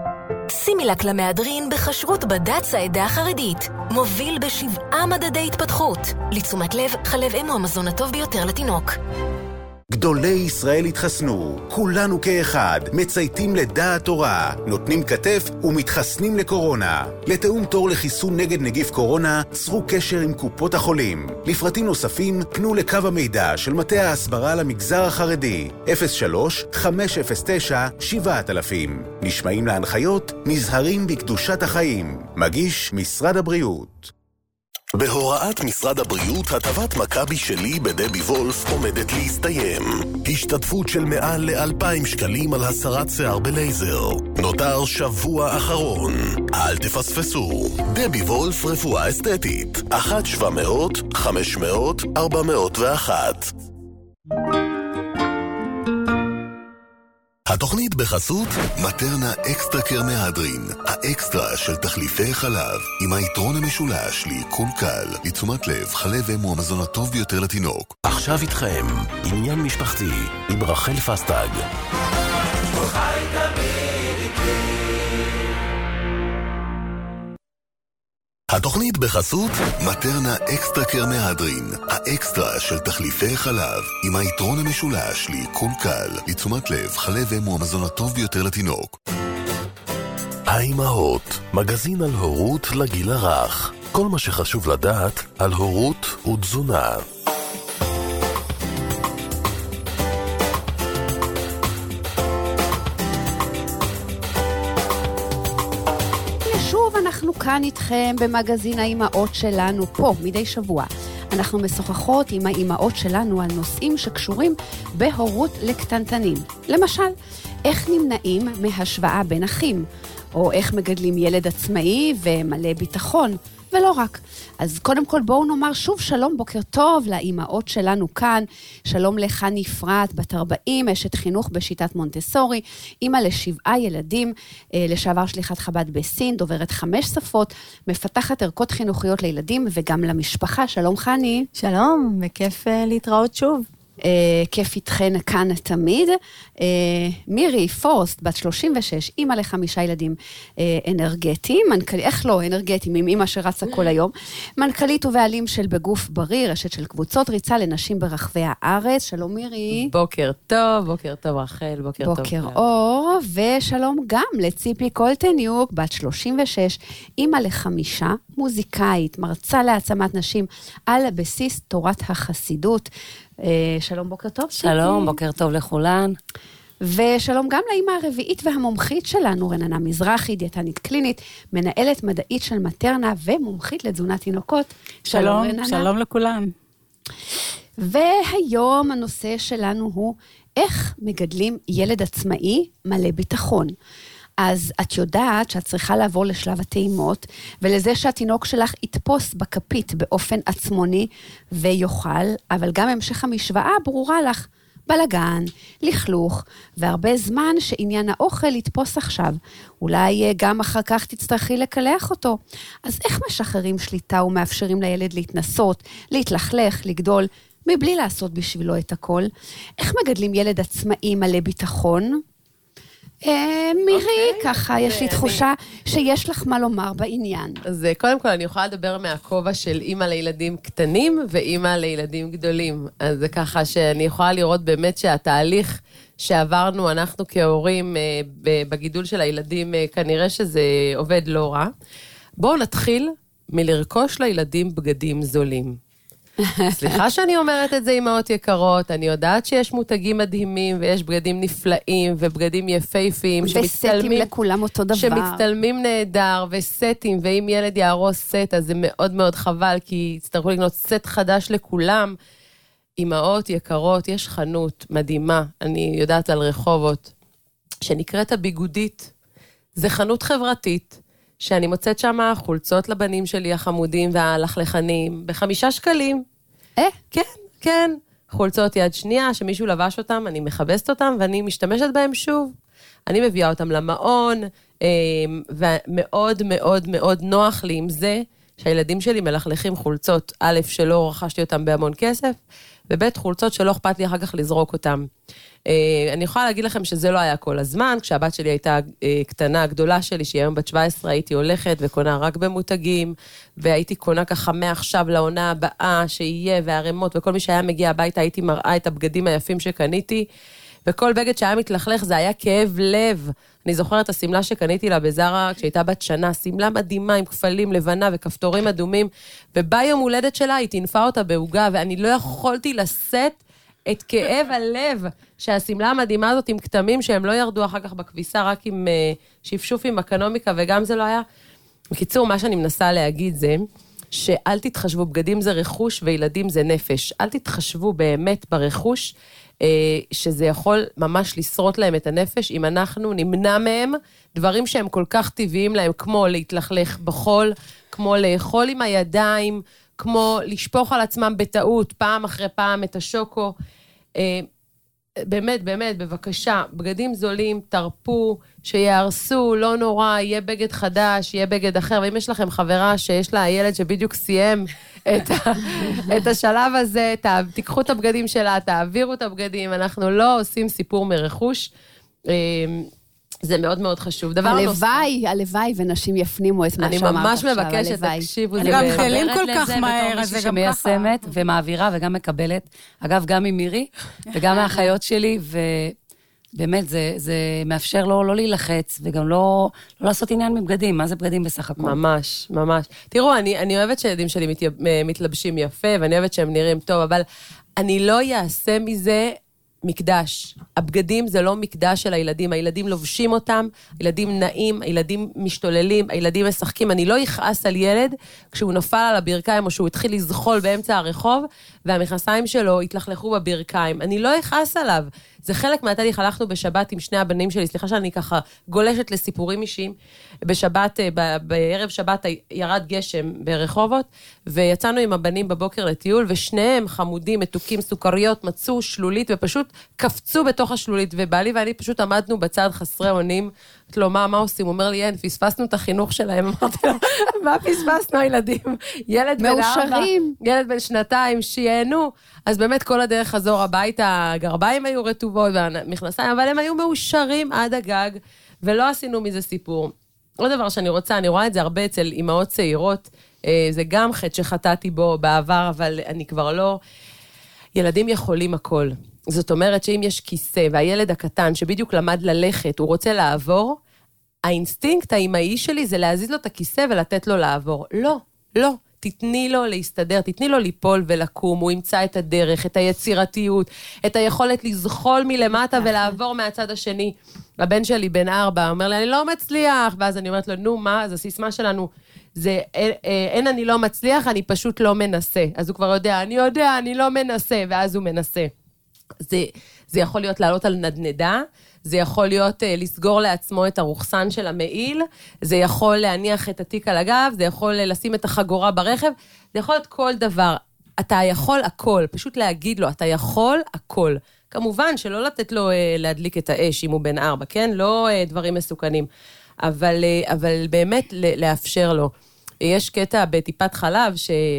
סימילק למהדרין בחשרות בד"ץ העדה החרדית. מוביל בשבעה מדדי התפתחות. לתשומת לב, חלב אם הוא המזון הטוב ביותר לתינוק. גדולי ישראל התחסנו, כולנו כאחד, מצייתים לדעת תורה, נותנים כתף ומתחסנים לקורונה. לתאום תור לחיסון נגד נגיף קורונה, צרו קשר עם קופות החולים. לפרטים נוספים, פנו לקו המידע של מטה ההסברה למגזר החרדי, אפס שלוש חמש אפס תשע שבעת אלפים. נשמעים להנחיות, נזהרים בקדושת החיים. מגיש משרד הבריאות. בהוראת משרד הבריאות, הטבת מכבי שלי בדבי וולף עומדת להסתיים. השתתפות של מעל לאלפיים שקלים על הסרת שיער בלייזר. נותר שבוע אחרון. אל תפספסו. דבי וולף רפואה אסתטית. אחת שבע מאות, חמש מאות, ארבע מאות ואחת. התוכנית בחסות מטרנה אקסטרה קר מהדרין, האקסטרה של תחליפי חלב, עם היתרון המשולש לעיכול קל, לתשומת לב, חלב אם הוא המזון הטוב ביותר לתינוק. עכשיו איתכם, עניין משפחתי, עם רחל פסטג. התוכנית בחסות מטרנה אקסטרה קר מהדרין, האקסטרה של תחליפי חלב, עם היתרון המשולש לעיכול קל, לתשומת לב, חלב אם הוא המזון הטוב ביותר לתינוק. האימהות, מגזין על הורות לגיל הרך. כל מה שחשוב לדעת על הורות ותזונה. שוב אנחנו כאן איתכם במגזין האימהות שלנו, פה מדי שבוע. אנחנו משוחחות עם האימהות שלנו על נושאים שקשורים בהורות לקטנטנים. למשל, איך נמנעים מהשוואה בין אחים? או איך מגדלים ילד עצמאי ומלא ביטחון, ולא רק. אז קודם כל בואו נאמר שוב שלום, בוקר טוב לאימהות שלנו כאן, שלום לך נפרת, בת ארבעים, אשת חינוך בשיטת מונטסורי, אימא לשבעה ילדים, לשעבר שליחת חב"ד בסין, דוברת חמש שפות, מפתחת ערכות חינוכיות לילדים וגם למשפחה, שלום חני. שלום, וכיף להתראות שוב. Uh, כיף איתכן כאן תמיד. Uh, מירי פורסט, בת שלושים ושש, אימא לחמישה ילדים uh, אנרגטיים, מנכ"ל, איך לא, אנרגטיים, עם אימא שרצה כל היום, מנכ"לית ובעלים של בגוף בריא, רשת של קבוצות ריצה לנשים ברחבי הארץ. שלום מירי. בוקר טוב, בוקר טוב רחל, בוקר, בוקר טוב. בוקר אור, ושלום גם לציפי קולטניוק, בת שלושים ושש, אימא לחמישה, מוזיקאית, מרצה להעצמת נשים על בסיס תורת החסידות. שלום, בוקר טוב. שלום, בוקר טוב לכולן. ושלום גם לאמא הרביעית והמומחית שלנו, רננה מזרחי, דיאטנית קלינית, מנהלת מדעית של מטרנה ומומחית לתזונת תינוקות. שלום, שלום, שלום לכולן. והיום הנושא שלנו הוא איך מגדלים ילד עצמאי מלא ביטחון. אז את יודעת שאת צריכה לעבור לשלב הטעימות, ולזה שהתינוק שלך יתפוס בכפית באופן עצמוני ויוכל, אבל גם המשך המשוואה ברורה לך, בלגן, לכלוך, והרבה זמן שעניין האוכל יתפוס עכשיו. אולי גם אחר כך תצטרכי לקלח אותו. אז איך משחררים שליטה ומאפשרים לילד להתנסות, להתלכלך, לגדול, מבלי לעשות בשבילו את הכל? איך מגדלים ילד עצמאי מלא ביטחון? מירי, ככה, יש לי תחושה שיש לך מה לומר בעניין. אז קודם כל, אני יכולה לדבר מהכובע של אימא לילדים קטנים ואימא לילדים גדולים. אז זה ככה שאני יכולה לראות באמת שהתהליך שעברנו אנחנו כהורים בגידול של הילדים, כנראה שזה עובד לא רע. בואו נתחיל מלרכוש לילדים בגדים זולים. סליחה שאני אומרת את זה, אמהות יקרות, אני יודעת שיש מותגים מדהימים, ויש בגדים נפלאים, ובגדים יפהפיים, וסטים לכולם אותו דבר. שמצטלמים נהדר, וסטים, ואם ילד יערוס סט, אז זה מאוד מאוד חבל, כי יצטרכו לקנות סט חדש לכולם. אמהות יקרות, יש חנות מדהימה, אני יודעת על רחובות, שנקראת הביגודית. זה חנות חברתית, שאני מוצאת שם חולצות לבנים שלי, החמודים והלכלכנים, בחמישה שקלים. אה? כן, כן. חולצות יד שנייה, שמישהו לבש אותם, אני מחבסת אותם, ואני משתמשת בהם שוב. אני מביאה אותם למעון, ומאוד מאוד מאוד נוח לי עם זה, שהילדים שלי מלכלכים חולצות, א', שלא רכשתי אותם בהמון כסף, וב' חולצות שלא אכפת לי אחר כך לזרוק אותם. אני יכולה להגיד לכם שזה לא היה כל הזמן, כשהבת שלי הייתה קטנה, הגדולה שלי, שהיא היום בת שבע עשרה, הייתי הולכת וקונה רק במותגים, והייתי קונה ככה מעכשיו לעונה הבאה, שיהיה, והרמות, וכל מי שהיה מגיע הביתה, הייתי מראה את הבגדים היפים שקניתי, וכל בגד שהיה מתלכלך, זה היה כאב לב. אני זוכרת את הסמלה שקניתי לה בזרה, כשהייתה בת שנה, סמלה מדהימה עם כפלים לבנה וכפתורים אדומים, וביום הולדת שלה היא תנפה אותה בהוגה, ואני לא יכולתי לשאת את כאב הלב, שהסמלה המדהימה הזאת עם כתמים, שהם לא ירדו אחר כך בכביסה, רק עם uh, שפשוף עם אקונומיקה, וגם זה לא היה. בקיצור, מה שאני מנסה להגיד זה, שאל תתחשבו, בגדים זה רכוש וילדים זה נפש. אל תתחשבו באמת ברכוש, שזה יכול ממש לשרות להם את הנפש, אם אנחנו נמנע מהם דברים שהם כל כך טבעיים להם, כמו להתלכלך בחול, כמו לאכול עם הידיים, כמו לשפוך על עצמם בטעות, פעם אחרי פעם את השוקו. באמת, באמת, בבקשה, בגדים זולים, תרפו, שיערסו, לא נורא, יהיה בגד חדש, יהיה בגד אחר, ואם יש לכם חברה שיש לה ילד שבדיוק סיים את, ה, את השלב הזה, תה, תיקחו את הבגדים שלה, תעבירו את הבגדים, אנחנו לא עושים סיפור מרכוש, זה מאוד מאוד חשוב. דבר הלוואי, הלוואי, ונשים יפנימו את מה שאמרת עכשיו. אני ממש מבקשת, תקשיבו. אני גם מתחילים כל כך מהר, אז זה גם ככה. שמיישמת ומעבירה וגם מקבלת. אגב, גם עם מירי וגם מהאחיות שלי, ובאמת זה מאפשר לו לא להילחץ, וגם לא לעשות עניין מבגדים. מה זה בגדים בסך הכל? ממש, ממש. תראו, אני אוהבת שילדים שלי מתלבשים יפה, ואני אוהבת שהם נראים טוב, אבל אני לא אעשה מזה מקדש. הבגדים זה לא מקדש של הילדים, הילדים לובשים אותם, הילדים נעים, הילדים משתוללים, הילדים משחקים, אני לא יכעס על ילד כשהוא נפל על הברכיים או שהוא התחיל לזחול באמצע הרחוב, והמכנסיים שלו התלכלכו בברכיים, אני לא יכעס עליו, זה חלק מהתהליך, הלכנו בשבת עם שני הבנים שלי, סליחה שאני ככה גולשת לסיפורים אישיים, בשבת, בערב שבת ירד גשם ברחובות, ויצאנו עם הבנים בבוקר לטיול, ושניהם חמודים, מתוקים, סוכריות, מצאו שלולית, ופשוט קפצו בתוך השלולית, ובעלי ואני פשוט עמדנו בצד חסרי אונים, אמרתי לו, מה, מה עושים? הוא אומר לי, אין, פספסנו את החינוך שלהם, אמרתי לו, מה פספסנו הילדים? ילד בן ארבע, ילד בן שנתיים, שיהנו, אז באמת כל הדרך חזור הביתה, הגרביים היו רטובות, והמכנסיים, אבל הם היו מאושרים עד הגג, ולא עשינו מזה סיפור. עוד דבר שאני רוצה, אני רואה את זה הרבה אצל אמהות צעירות, זה גם חטא שחטאתי בו בעבר, אבל אני כבר לא... ילדים יכולים הכל. זאת אומרת שאם יש כיסא, והילד הקטן שבדיוק למד ללכת, הוא רוצה לעבור, האינסטינקט האמאי שלי זה להזיז לו את הכיסא ולתת לו לעבור. לא, לא. תתני לו להסתדר, תתני לו ליפול ולקום, הוא ימצא את הדרך, את היצירתיות, את היכולת לזחול מלמטה ולעבור מהצד השני. הבן שלי בן ארבע, אומר לי, אני לא מצליח, ואז אני אומרת לו, נו, מה? אז הסיסמה שלנו, זה, אין, אין אני לא מצליח, אני פשוט לא מנסה. אז הוא כבר יודע, אני יודע, אני לא מנסה, ואז הוא מנסה. זה, זה יכול להיות לעלות על נדנדה, זה יכול להיות uh, לסגור לעצמו את הרוחסן של המעיל, זה יכול להניח את התיק על הגב, זה יכול לשים את החגורה ברכב, זה יכול להיות כל דבר. אתה יכול הכל, פשוט להגיד לו, אתה יכול הכל. כמובן שלא לתת לו uh, להדליק את האש אם הוא בן ארבע, כן? לא uh, דברים מסוכנים, אבל, uh, אבל באמת לאפשר לו. יש קטע בטיפת חלב,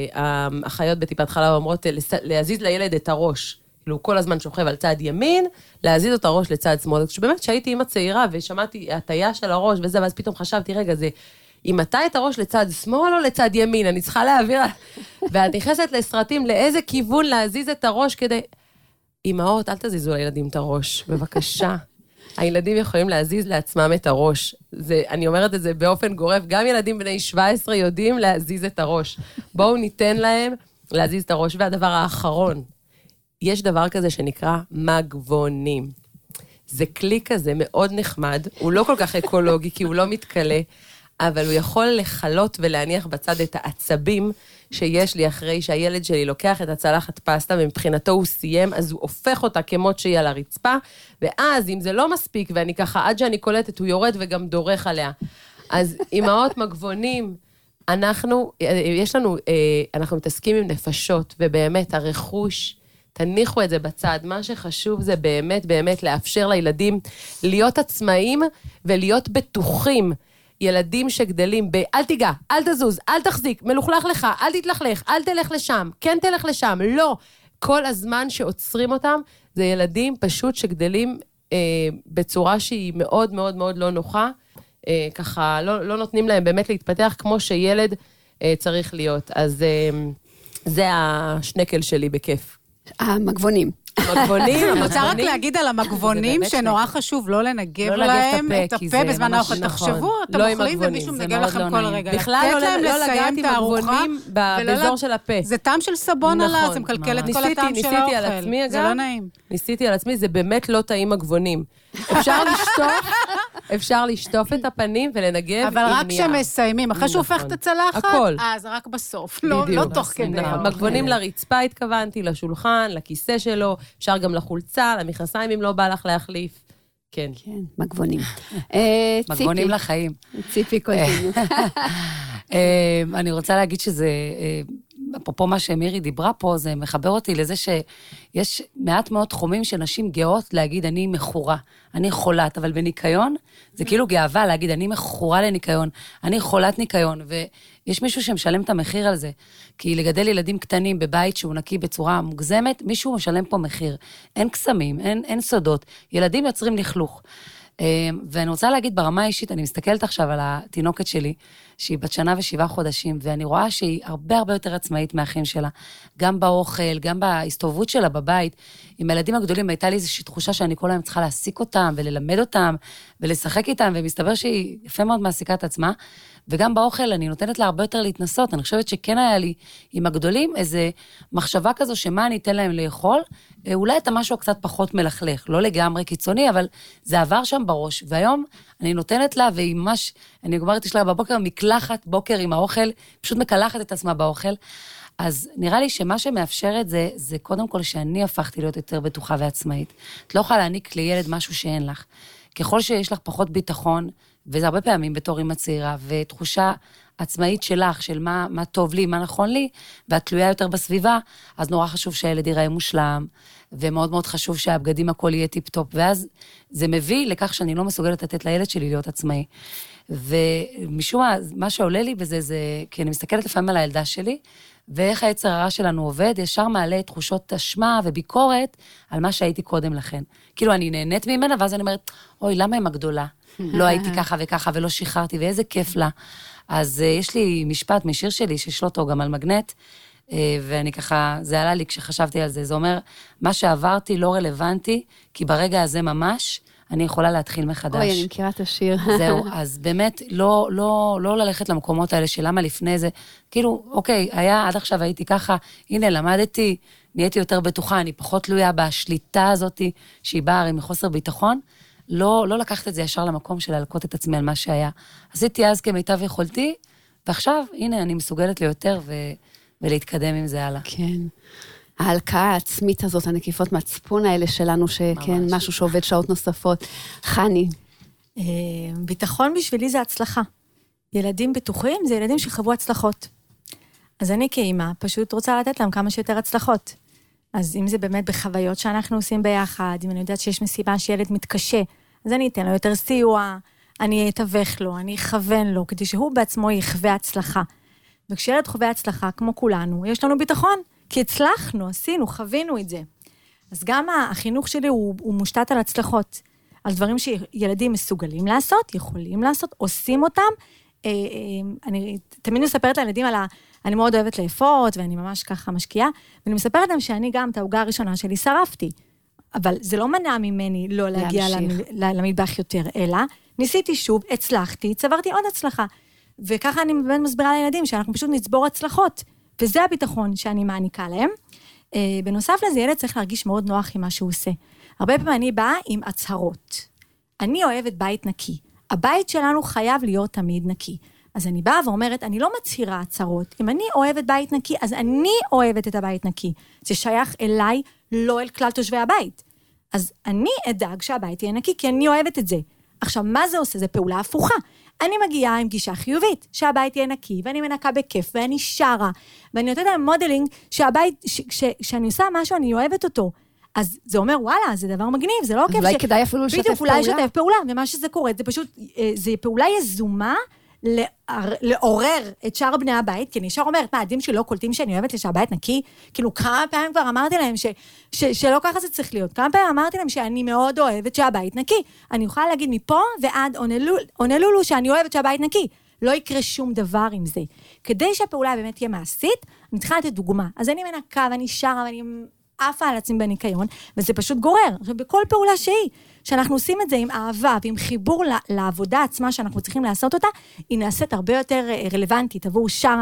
שהאחיות בטיפת חלב אומרות להזיז לילד את הראש, כאילו כל הזמן שוכב על צד ימין, להזיז את הראש לצד שמאל. שבאמת שהייתי אמא צעירה ושמעתי הטיה של הראש וזה, ואז פתאום חשבתי, רגע, זה אם אתה את הראש לצד שמאל או לצד ימין, אני צריכה להעביר, ואת נכנסת לסרטים, לאיזה כיוון להזיז את הראש כדי... אמהות, אל תזיזו לילדים את הראש, בבקשה. הילדים יכולים להזיז לעצמם את הראש. זה, אני אומרת את זה באופן גורף, גם ילדים בני שבע עשרה יודעים להזיז את הראש. בואו ניתן להם להזיז את הראש. והדבר האחרון, יש דבר כזה שנקרא מגבונים. זה כלי כזה מאוד נחמד, הוא לא כל כך אקולוגי, כי הוא לא מתקלה, אבל הוא יכול לחלות ולהניח בצד את העצבים שיש לי אחרי שהילד שלי לוקח את הצלחת פסטה, ומבחינתו הוא סיים, אז הוא הופך אותה כמות שהיא על הרצפה, ואז אם זה לא מספיק, ואני ככה, עד שאני קולטת, הוא יורד וגם דורך עליה. אז אמהות מגבונים, אנחנו, יש לנו, אנחנו מתעסקים עם נפשות, ובאמת הרכוש, תניחו את זה בצד, מה שחשוב זה באמת, באמת לאפשר לילדים להיות עצמאים, ולהיות בטוחים, ילדים שגדלים ב... אל תיגע, אל תזוז, אל תחזיק, מלוכלך לך, אל תתלכלך, אל תלך לשם, כן תלך לשם, לא. כל הזמן שעוצרים אותם, זה ילדים פשוט שגדלים אה, בצורה שהיא מאוד מאוד מאוד לא נוחה, אה, ככה לא, לא נותנים להם באמת להתפתח כמו שילד אה, צריך להיות. אז אה, זה השנקל שלי בכיף. המגבונים. המגבונים, אני רוצה רק להגיד על המגבונים, שנורא חשוב לא לנגב להם את הפה בזמן האוכל. תחשבו, אתם אוכלים ומישהו מנגב לכם כל רגע. בכלל לא לגעתי מגבונים באזור של הפה. זה טעם של סבון עלה, זה מקלקל את כל הטעם של האוכל. ניסיתי על עצמי, אגב. זה לא נעים. ניסיתי על עצמי, זה באמת לא טעים מגבונים. אפשר לשטוף, אפשר לשטוף את הפנים ולנגב עם אבל רק כשמסיימים, אחרי שהוא הופך את הצלחת, הכל. אז רק בסוף, לא תוך כדי. מגבונים לרצפה התכוונתי, לשולחן, לכיסא שלו, אפשר גם לחולצה, למכנסיים אם לא בא לך להחליף. כן. כן, מגבונים. מגבונים לחיים. ציפי קודם. אני רוצה להגיד שזה, אפרופו מה שמירי דיברה פה, זה מחבר אותי לזה שיש מעט מאוד תחומים שנשים גאות להגיד, אני מכורה, אני חולת, אבל בניקיון, זה כאילו גאווה להגיד, אני מכורה לניקיון, אני חולת ניקיון, ויש מישהו שמשלם את המחיר על זה, כי לגדל ילדים קטנים בבית שהוא נקי בצורה מוגזמת, מישהו משלם פה מחיר. אין קסמים, אין, אין סודות, ילדים יוצרים לכלוך. ואני רוצה להגיד ברמה האישית, אני מסתכלת עכשיו על התינוקת שלי, שהיא בת שנה ושבעה חודשים, ואני רואה שהיא הרבה הרבה יותר עצמאית מהאחים שלה, גם באוכל, גם בהסתובבות שלה בבית. עם הילדים הגדולים הייתה לי איזושהי תחושה שאני כל היום צריכה להעסיק אותם, וללמד אותם, ולשחק איתם, ומסתבר שהיא יפה מאוד מעסיקה את עצמה, וגם באוכל אני נותנת לה הרבה יותר להתנסות. אני חושבת שכן היה לי עם הגדולים איזה מחשבה כזו שמה אני אתן להם לאכול, אולי את המשהו קצת פחות מלכלך, לא לגמרי קיצוני, אבל זה עבר שם בראש, והיום אני נותנת לה, והיא ממש, אני אומרת, יש לה בבוקר מקלחת בוקר עם האוכל, פשוט מקלחת את עצמה באוכל, אז נראה לי שמה שמאפשר את זה, זה קודם כל שאני הפכתי להיות יותר בטוחה ועצמאית. את לא יכולה להעניק לילד משהו שאין לך. ככל שיש לך פחות ביטחון, וזה הרבה פעמים בתור אמא צעירה, ותחושה עצמאית שלך, של מה, מה טוב לי, מה נכון לי, ואת תלויה יותר בסביבה, אז נורא חשוב שהילד ייראה מושלם, ומאוד מאוד חשוב שהבגדים הכל יהיה טיפ-טופ, ואז זה מביא לכך שאני לא מסוגלת לתת לילד שלי להיות עצמאי. ומשום מה, מה שעולה לי בזה, זה, כי אני מסתכלת לפעמים על הילדה שלי, ואיך היצר הרע שלנו עובד, ישר מעלה תחושות אשמה וביקורת על מה שהייתי קודם לכן. כאילו, אני נהנית ממנה, ואז אני אומרת, אוי, למה היא הגדולה? לא הייתי ככה וככה, ולא שחררתי, ואיזה כיף לה. אז uh, יש לי משפט משיר שלי, שיש לו אותו גם על מגנט, uh, ואני ככה, זה עלה לי כשחשבתי על זה, זה אומר, מה שעברתי לא רלוונטי, כי ברגע הזה ממש, אני יכולה להתחיל מחדש. אוי, אני מכירה את השיר. זהו, אז באמת, לא, לא, לא ללכת למקומות האלה, שלמה לפני זה, כאילו, אוקיי, היה, עד עכשיו הייתי ככה, הנה, למדתי, נהייתי יותר בטוחה, אני פחות תלויה בשליטה הזאת, שהיא באה הרי מחוסר ביטחון, לא, לא לקחת את זה ישר למקום של להלקות את עצמי על מה שהיה. עשיתי אז כמיטב יכולתי, ועכשיו, הנה, אני מסוגלת ליותר ו... ולהתקדם עם זה הלאה. כן. ההלקאה העצמית הזאת, הנקיפות מהצפון האלה שלנו, שכן, משהו שעובד שעות נוספות. חני. ביטחון בשבילי זה הצלחה. ילדים בטוחים זה ילדים שחוו הצלחות. אז אני כאימא פשוט רוצה לתת להם כמה שיותר הצלחות. אז אם זה באמת בחוויות שאנחנו עושים ביחד, אם אני יודעת שיש מסיבה שילד מתקשה, אז אני אתן לו יותר סיוע, אני אתווך לו, אני אכוון לו, כדי שהוא בעצמו יחווה הצלחה. וכשילד חווה הצלחה, כמו כולנו, יש לנו ביטחון, כי הצלחנו, עשינו, חווינו את זה. אז גם החינוך שלי הוא, הוא מושתת על הצלחות, על דברים שילדים מסוגלים לעשות, יכולים לעשות, עושים אותם. אני תמיד מספרת לילדים על ה... אני מאוד אוהבת לאפות, ואני ממש ככה משקיעה, ואני מספרת להם שאני גם את ההוגה הראשונה שלי שרפתי. אבל זה לא מנע ממני לא להגיע למטבח יותר, אלא ניסיתי שוב, הצלחתי, צברתי עוד הצלחה. וככה אני באמת מסבירה לילדים, שאנחנו פשוט נצבור הצלחות, וזה הביטחון שאני מעניקה להם. בנוסף לזה, ילד צריך להרגיש מאוד נוח עם מה שהוא עושה. הרבה פעמים אני באה עם הצהרות. אני אוהבת בית נקי. הבית שלנו חייב להיות תמיד נקי. אז אני באה ואומרת, אני לא מצהירה הצהרות. אם אני אוהבת בית נקי, אז אני אוהבת את הבית נקי. זה שייך אליי, לא אל כלל תושבי הבית. אז אני אדאג שהבית יהיה נקי, כי אני אוהבת את זה. עכשיו, מה זה עושה? זה פעולה הפוכה. אני מגיעה עם גישה חיובית, שהבית יהיה נקי, ואני מנקה בכיף, ואני שרה, ואני נותנת להם מודלינג, שהבית, ש, ש, שאני עושה משהו, אני אוהבת אותו. אז זה אומר, וואלה, זה דבר מגניב, זה לא כיף. אולי כדאי אפילו לשתף פעולה. בדיוק, אולי לשתף פעולה, ומה שזה קורה, זה פשוט, זה פעולה יזומה, לעורר את שאר בני הבית, כי אני ישר אומרת, מה, עדים שלא קולטים שאני אוהבת לשהבית נקי? כאילו, כמה פעמים כבר אמרתי להם ש, ש, שלא ככה זה צריך להיות. כמה פעמים אמרתי להם שאני מאוד אוהבת שהבית נקי. אני יכולה להגיד מפה ועד עונלולו שאני אוהבת שהבית נקי. לא יקרה שום דבר עם זה. כדי שהפעולה באמת תהיה מעשית, אני צריכה לתת דוגמה. אז אני מנקה ואני שרה ואני עפה על עצמי בניקיון, וזה פשוט גורר. עכשיו, בכל פעולה שהיא, שאנחנו עושים את זה עם אהבה ועם חיבור לעבודה עצמה שאנחנו צריכים לעשות אותה, היא נעשית הרבה יותר רלוונטית עבור שאר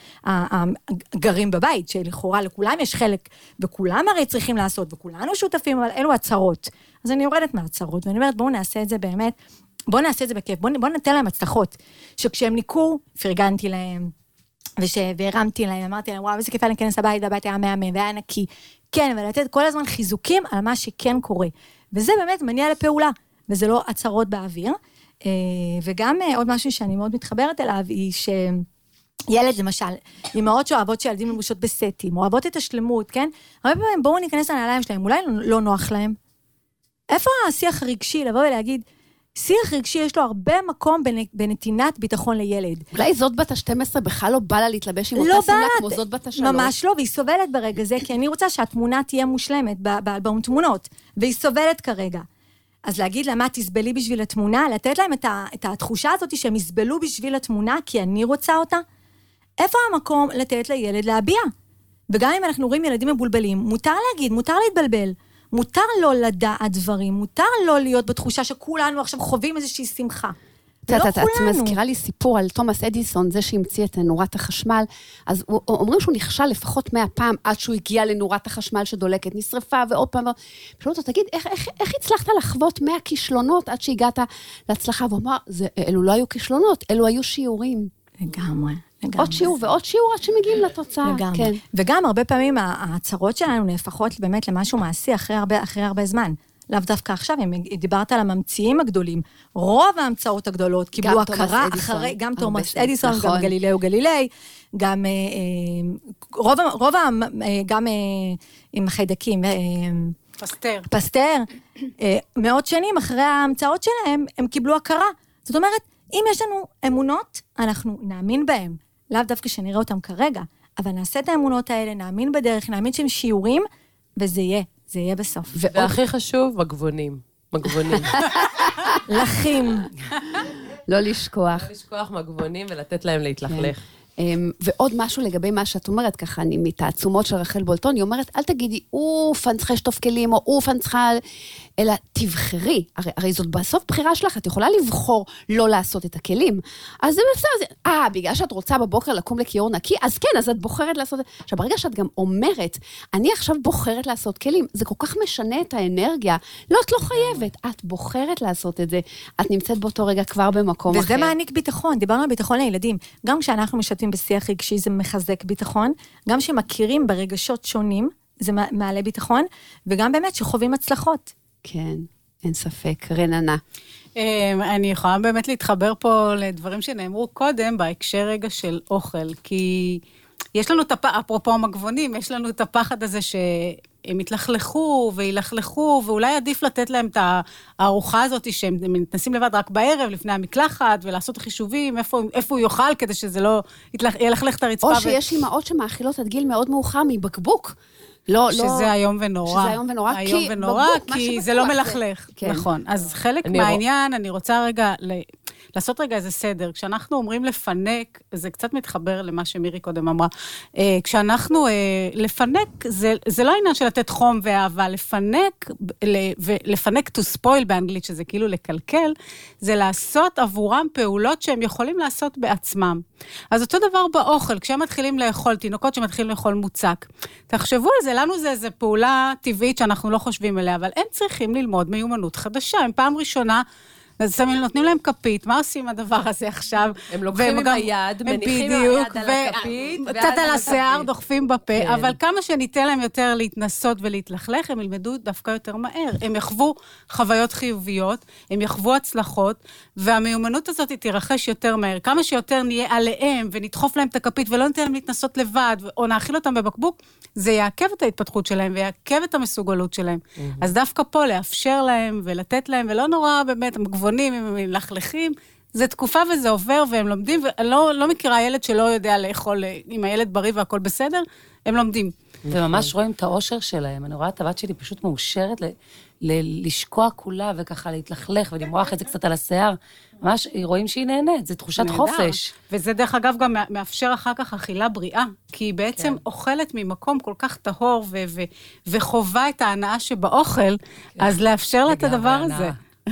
הגרים בבית, שלכאורה לכולם יש חלק, וכולם הרי צריכים לעשות, וכולנו שותפים, אבל אלו הצהרות. אז אני יורדת מהצהרות, ואני אומרת, בואו נעשה את זה באמת, בואו נעשה את זה בכיף, בואו בוא נתן להם הצלחות, שכשהם ניקו, פרגנתי להם, והרמתי להם, אמרתי להם, וואו, איזה כיף היה להיכנס הבית, והבית היה מהמם, והיה נקי. כן, ולתת כל הזמן חיזוקים על מה שכן קורה. וזה באמת מניע לפעולה, וזה לא הצהרות באוויר. וגם עוד משהו שאני מאוד מתחברת אליו, היא שילד, למשל, אמהות שאוהבות שילדים לבושות בסטים, אוהבות את השלמות, כן? הרבה פעמים בואו ניכנס לנעליים שלהם, אולי לא נוח להם. איפה השיח הרגשי לבוא ולהגיד, שיח רגשי יש לו הרבה מקום בנתינת ביטחון לילד. אולי זאת בת ה-שתים עשרה בכלל לא בא לה להתלבש עם אותה שמלה כמו זאת בת ה-שלוש. ממש לא, והיא סובלת ברגע זה, כי אני רוצה שהתמונה תהיה מושלמת באלבום תמונות, והיא סובלת כרגע. אז להגיד לה, מה, תסבלי בשביל התמונה? לתת להם את, ה, את התחושה הזאת שהם יסבלו בשביל התמונה, כי אני רוצה אותה? איפה המקום לתת לילד להביע? וגם אם אנחנו רואים ילדים מבולבלים, מותר להגיד, מותר להתבלבל. מותר לא לדעת דברים, מותר לא להיות בתחושה שכולנו עכשיו חווים איזושהי שמחה. את מזכירה לי סיפור על תומאס אדיסון, זה שהמציא את נורת החשמל, אז אומרים שהוא נכשל לפחות מאה פעם, עד שהוא הגיע לנורת החשמל שדולקת, נשרפה ועוד פעם, פשוט אותו, תגיד, איך, איך, איך הצלחת לחוות מאה כישלונות עד שהגעת להצלחה? והוא אמר, אלו לא היו כישלונות, אלו היו שיעורים. לגמרי, עוד שיעור ועוד שיעור עד שמגיעים לתוצאה. כן. וגם הרבה פעמים ההצהרות שלנו נהפכות באמת למשהו מעשי אחרי הרבה, אחרי הרבה זמן. לאו דווקא עכשיו, אם דיברת על הממציאים הגדולים, רוב ההמצאות הגדולות קיבלו הכרה אחרי, גם תומאס אדיסון, גם גלילאו גלילי, גם רוב, רוב גם עם חיידקים, פסטר. פסטר, מאות שנים אחרי ההמצאות שלהם, הם קיבלו הכרה. זאת אומרת, אם יש לנו אמונות, אנחנו נאמין בהם. לאו דווקא שנראה אותם כרגע, אבל נעשה את האמונות האלה, נאמין בדרך, נאמין שהם שיעורים, וזה יהיה, זה יהיה בסוף. והכי חשוב, מגבונים. מגבונים. לחים. לא לשכוח. לא לשכוח מגבונים ולתת להם להתלכלך. ועוד משהו לגבי מה שאת אומרת, ככה, אני מתעצומות של רחל בולטון, היא אומרת, אל תגידי, אוף, אני צריכה לשטוף כלים, או אוף, אני צריכה, אלא תבחרי, הרי, הרי זאת בסוף בחירה שלך, את יכולה לבחור לא לעשות את הכלים, אז זה בסדר, אה, בגלל שאת רוצה בבוקר לקום לכיור נקי, אז כן, אז את בוחרת לעשות, עכשיו, ברגע שאת גם אומרת, אני עכשיו בוחרת לעשות כלים, זה כל כך משנה את האנרגיה, לא, את לא חייבת, את בוחרת לעשות את זה, את נמצאת באותו רגע כבר במקום וזה אחר. וזה מעניק ביטחון, דיברנו על ביטחון לילדים, גם כשאנחנו משתתפים בשיח רגשי, זה מחזק ביטחון, גם שמכירים ברגשות שונים, זה מעלה ביטחון, וגם באמת שחווים הצלחות. כן, אין ספק. רננה. אני יכולה באמת להתחבר פה לדברים שנאמרו קודם, בהקשר רגע של אוכל, כי יש לנו את הפחד, אפרופו המגבונים, יש לנו את הפחד הזה שהם יתלכלכו וילכלכו, ואולי עדיף לתת להם את הארוחה הזאת, שהם מתנסים לבד רק בערב, לפני המקלחת, ולעשות חישובים, איפה, איפה הוא יאכל, כדי שזה לא ילכלך את הרצפה. או שיש אימהות שמאכילות עד גיל מאוד מאוחר מבקבוק. לא, שזה לא... היום ונורא. שזה היום ונורא, היום כי... ונורא, בבוק, כי זה לא מלכלך. כן. נכון. אז חלק אני מהעניין, אני רוצה רגע... ל... לעשות רגע איזה סדר. כשאנחנו אומרים לפנק, זה קצת מתחבר למה שמירי קודם אמרה. כשאנחנו, לפנק, זה, זה לא העניין של לתת חום ואהבה, לפנק, לפנק to spoil באנגלית, שזה כאילו לקלקל, זה לעשות עבורם פעולות שהם יכולים לעשות בעצמם. אז אותו דבר באוכל, כשהם מתחילים לאכול, תינוקות שמתחילים לאכול מוצק. תחשבו על זה, לנו זה איזו פעולה טבעית שאנחנו לא חושבים עליה, אבל הם צריכים ללמוד מיומנות חדשה. הם פעם ראשונה, אז שמים, נותנים להם כפית, מה עושים הדבר הזה עכשיו? הם לוקחים עם היד, מניחים עם היד על הכפית, קצת על השיער, דוחפים בפה, אבל כמה שניתן להם יותר להתנסות ולהתלכלך, הם ילמדו דווקא יותר מהר. הם יחוו חוויות חיוביות, הם יחוו הצלחות, והמיומנות הזאת תירחש יותר מהר. כמה שיותר נהיה עליהם, ונדחוף להם את הכפית, ולא ניתן להם להתנסות לבד, או נאכיל אותם בבקבוק, זה יעכב את ההתפתחות שלהם, ויעכב את המסוגלות שלהם. אז דווקא פה לאפשר להם, ולתת להם, ולא נורא באמת, המגוונים, הם מלכלכים, זה תקופה וזה עובר, והם לומדים, ואני לא, לא מכירה ילד שלא יודע לאכול, אם הילד בריא והכל בסדר, הם לומדים. וממש רואים את האושר שלהם. אני רואה את הבת שלי פשוט מאושרת ל- ל- לשקוע כולה, וככה להתלכלך, ולמרוח את זה קצת על השיער. ממש רואים שהיא נהנית, זה תחושת נהדר. חופש. וזה דרך אגב גם מאפשר אחר כך אכילה בריאה, כי היא בעצם כן. אוכלת ממקום כל כך טהור, ו- ו- וחובה את ההנאה שבאוכל, כן. אז לאפשר לה את הדבר הזה.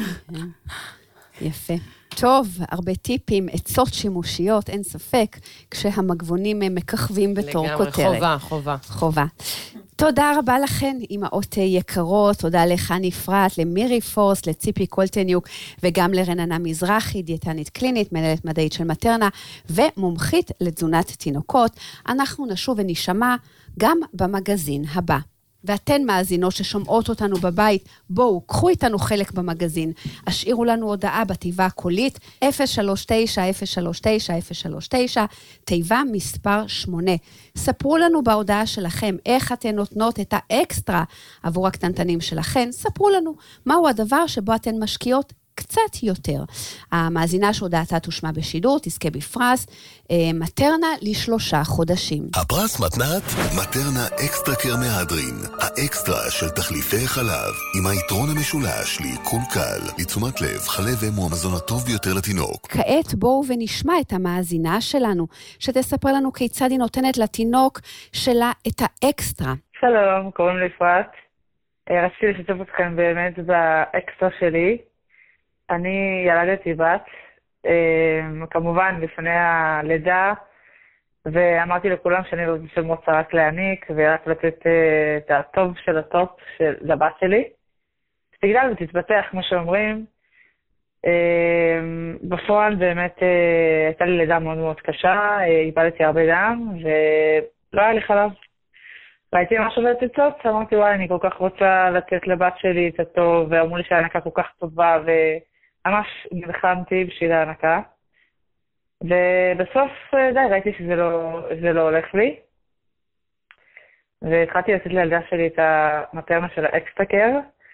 יפה. טוב, הרבה טיפים, עצות שימושיות, אין ספק, כשהמגבונים מככבים בתור לגמרי, כותרת. חובה, חובה. חובה. תודה רבה לכן, אמאות יקרות, תודה לחני פרט, למירי פורס, לציפי קולטניוק, וגם לרננה מזרחי, דיאטנית קלינית, מנהלת מדעית של מטרנה, ומומחית לתזונת תינוקות. אנחנו נשוב ונשמע גם במגזין הבא. ואתן מאזינות ששומעות אותנו בבית, בואו, קחו איתנו חלק במגזין. השאירו לנו הודעה בתיבה קולית, אפס שלוש תשע אפס שלוש תשע אפס שלוש תשע, תיבה מספר שמונה. ספרו לנו בהודעה שלכם איך אתן נותנות את האקסטרה עבור הקטנטנים שלכם. ספרו לנו מהו הדבר שבו אתן משקיעות קצת יותר. המאזינה שהודעתה תושמע בשידור, תזכה בפרס, מטרנה לשלושה חודשים. הפרס מתנת מטרנה אקסטרה קר מהדרין, האקסטרה של תחליפי חלב, עם היתרון המשולש לעיכול קל, לתשומת לב, חלב אם הוא המזון הטוב ביותר לתינוק. כעת בואו ונשמע את המאזינה שלנו, שתספר לנו כיצד היא נותנת לתינוק שלה את האקסטרה. שלום, קוראים לי אפרת. רציתי לשתף אתכם באמת באקסטרה שלי. אני ילדתי בת, כמובן לפני הלידה, ואמרתי לכולם שאני לא של מוצא רק להעניק, ורק לתת את הטוב של הטופ של הבת שלי. תגדל ותתפתח, כמו שאומרים, בפועל באמת הייתה לי לידה מאוד מאוד קשה, איבדתי הרבה דם, ולא היה לי חלב. ראיתי משהו בציצות, אמרתי, וואי, אני כל כך רוצה לתת לבת שלי את הטוב, ואמרו לי שההנקה כל כך טובה, וממש נלחמתי בשביל ההנקה. ובסוף, די, ראיתי שזה לא, זה לא הולך לי. והתחלתי לתת לילדה שלי את המטרנה של האקסטרקר,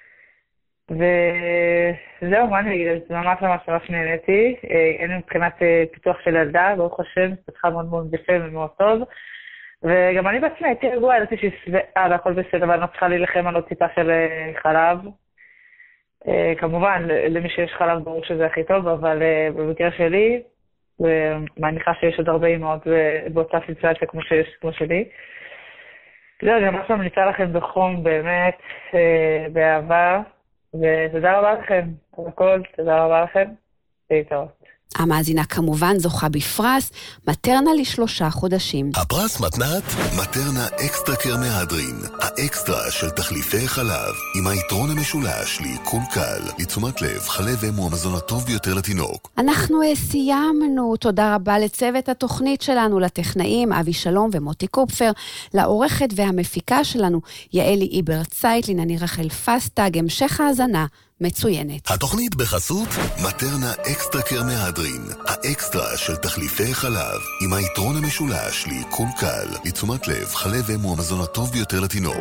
וזהו, מה אני אגיד, זה ממש ממש ממש נהניתי. אין מבחינת פיתוח של ילדה, ברוך השם, פתחה מאוד מאוד יפה ומאוד טוב. וגם אני בעצמי הייתי רגועה, ידעתי שהיא שבעה והכל בסדר, אבל אני לא צריכה להילחם על עוד טיפה של חלב. כמובן, למי שיש חלב ברור שזה הכי טוב, אבל במקרה שלי, ומניחה שיש עוד הרבה אימהות באותה סיטואציה כמו שיש, כמו שלי. זהו, אני ממש ממליצה לכם בחום, באמת, באהבה, ותודה רבה לכם על הכל, תודה רבה לכם, להתראות. המאזינה כמובן זוכה בפרס, מטרנה לשלושה חודשים. הפרס מתנת מטרנה אקסטרה קר מהדרין, האקסטרה של תחליפי חלב, עם היתרון המשולש לעיכול קל, לתשומת לב, חלב אם הוא המזון הטוב ביותר לתינוק. אנחנו סיימנו, תודה רבה לצוות התוכנית שלנו, לטכנאים אבי שלום ומוטי קופפר, לעורכת והמפיקה שלנו יעלי איבר צייטלין, אני רחל פסטג, המשך האזנה מצוינת. התוכנית בחסות מטרנה אקסטרה קר מהדרין, האקסטרה של תחליפי חלב, עם היתרון המשולש לעיכול קל, לתשומת לב, חלב אם הוא המזון הטוב ביותר לתינוק.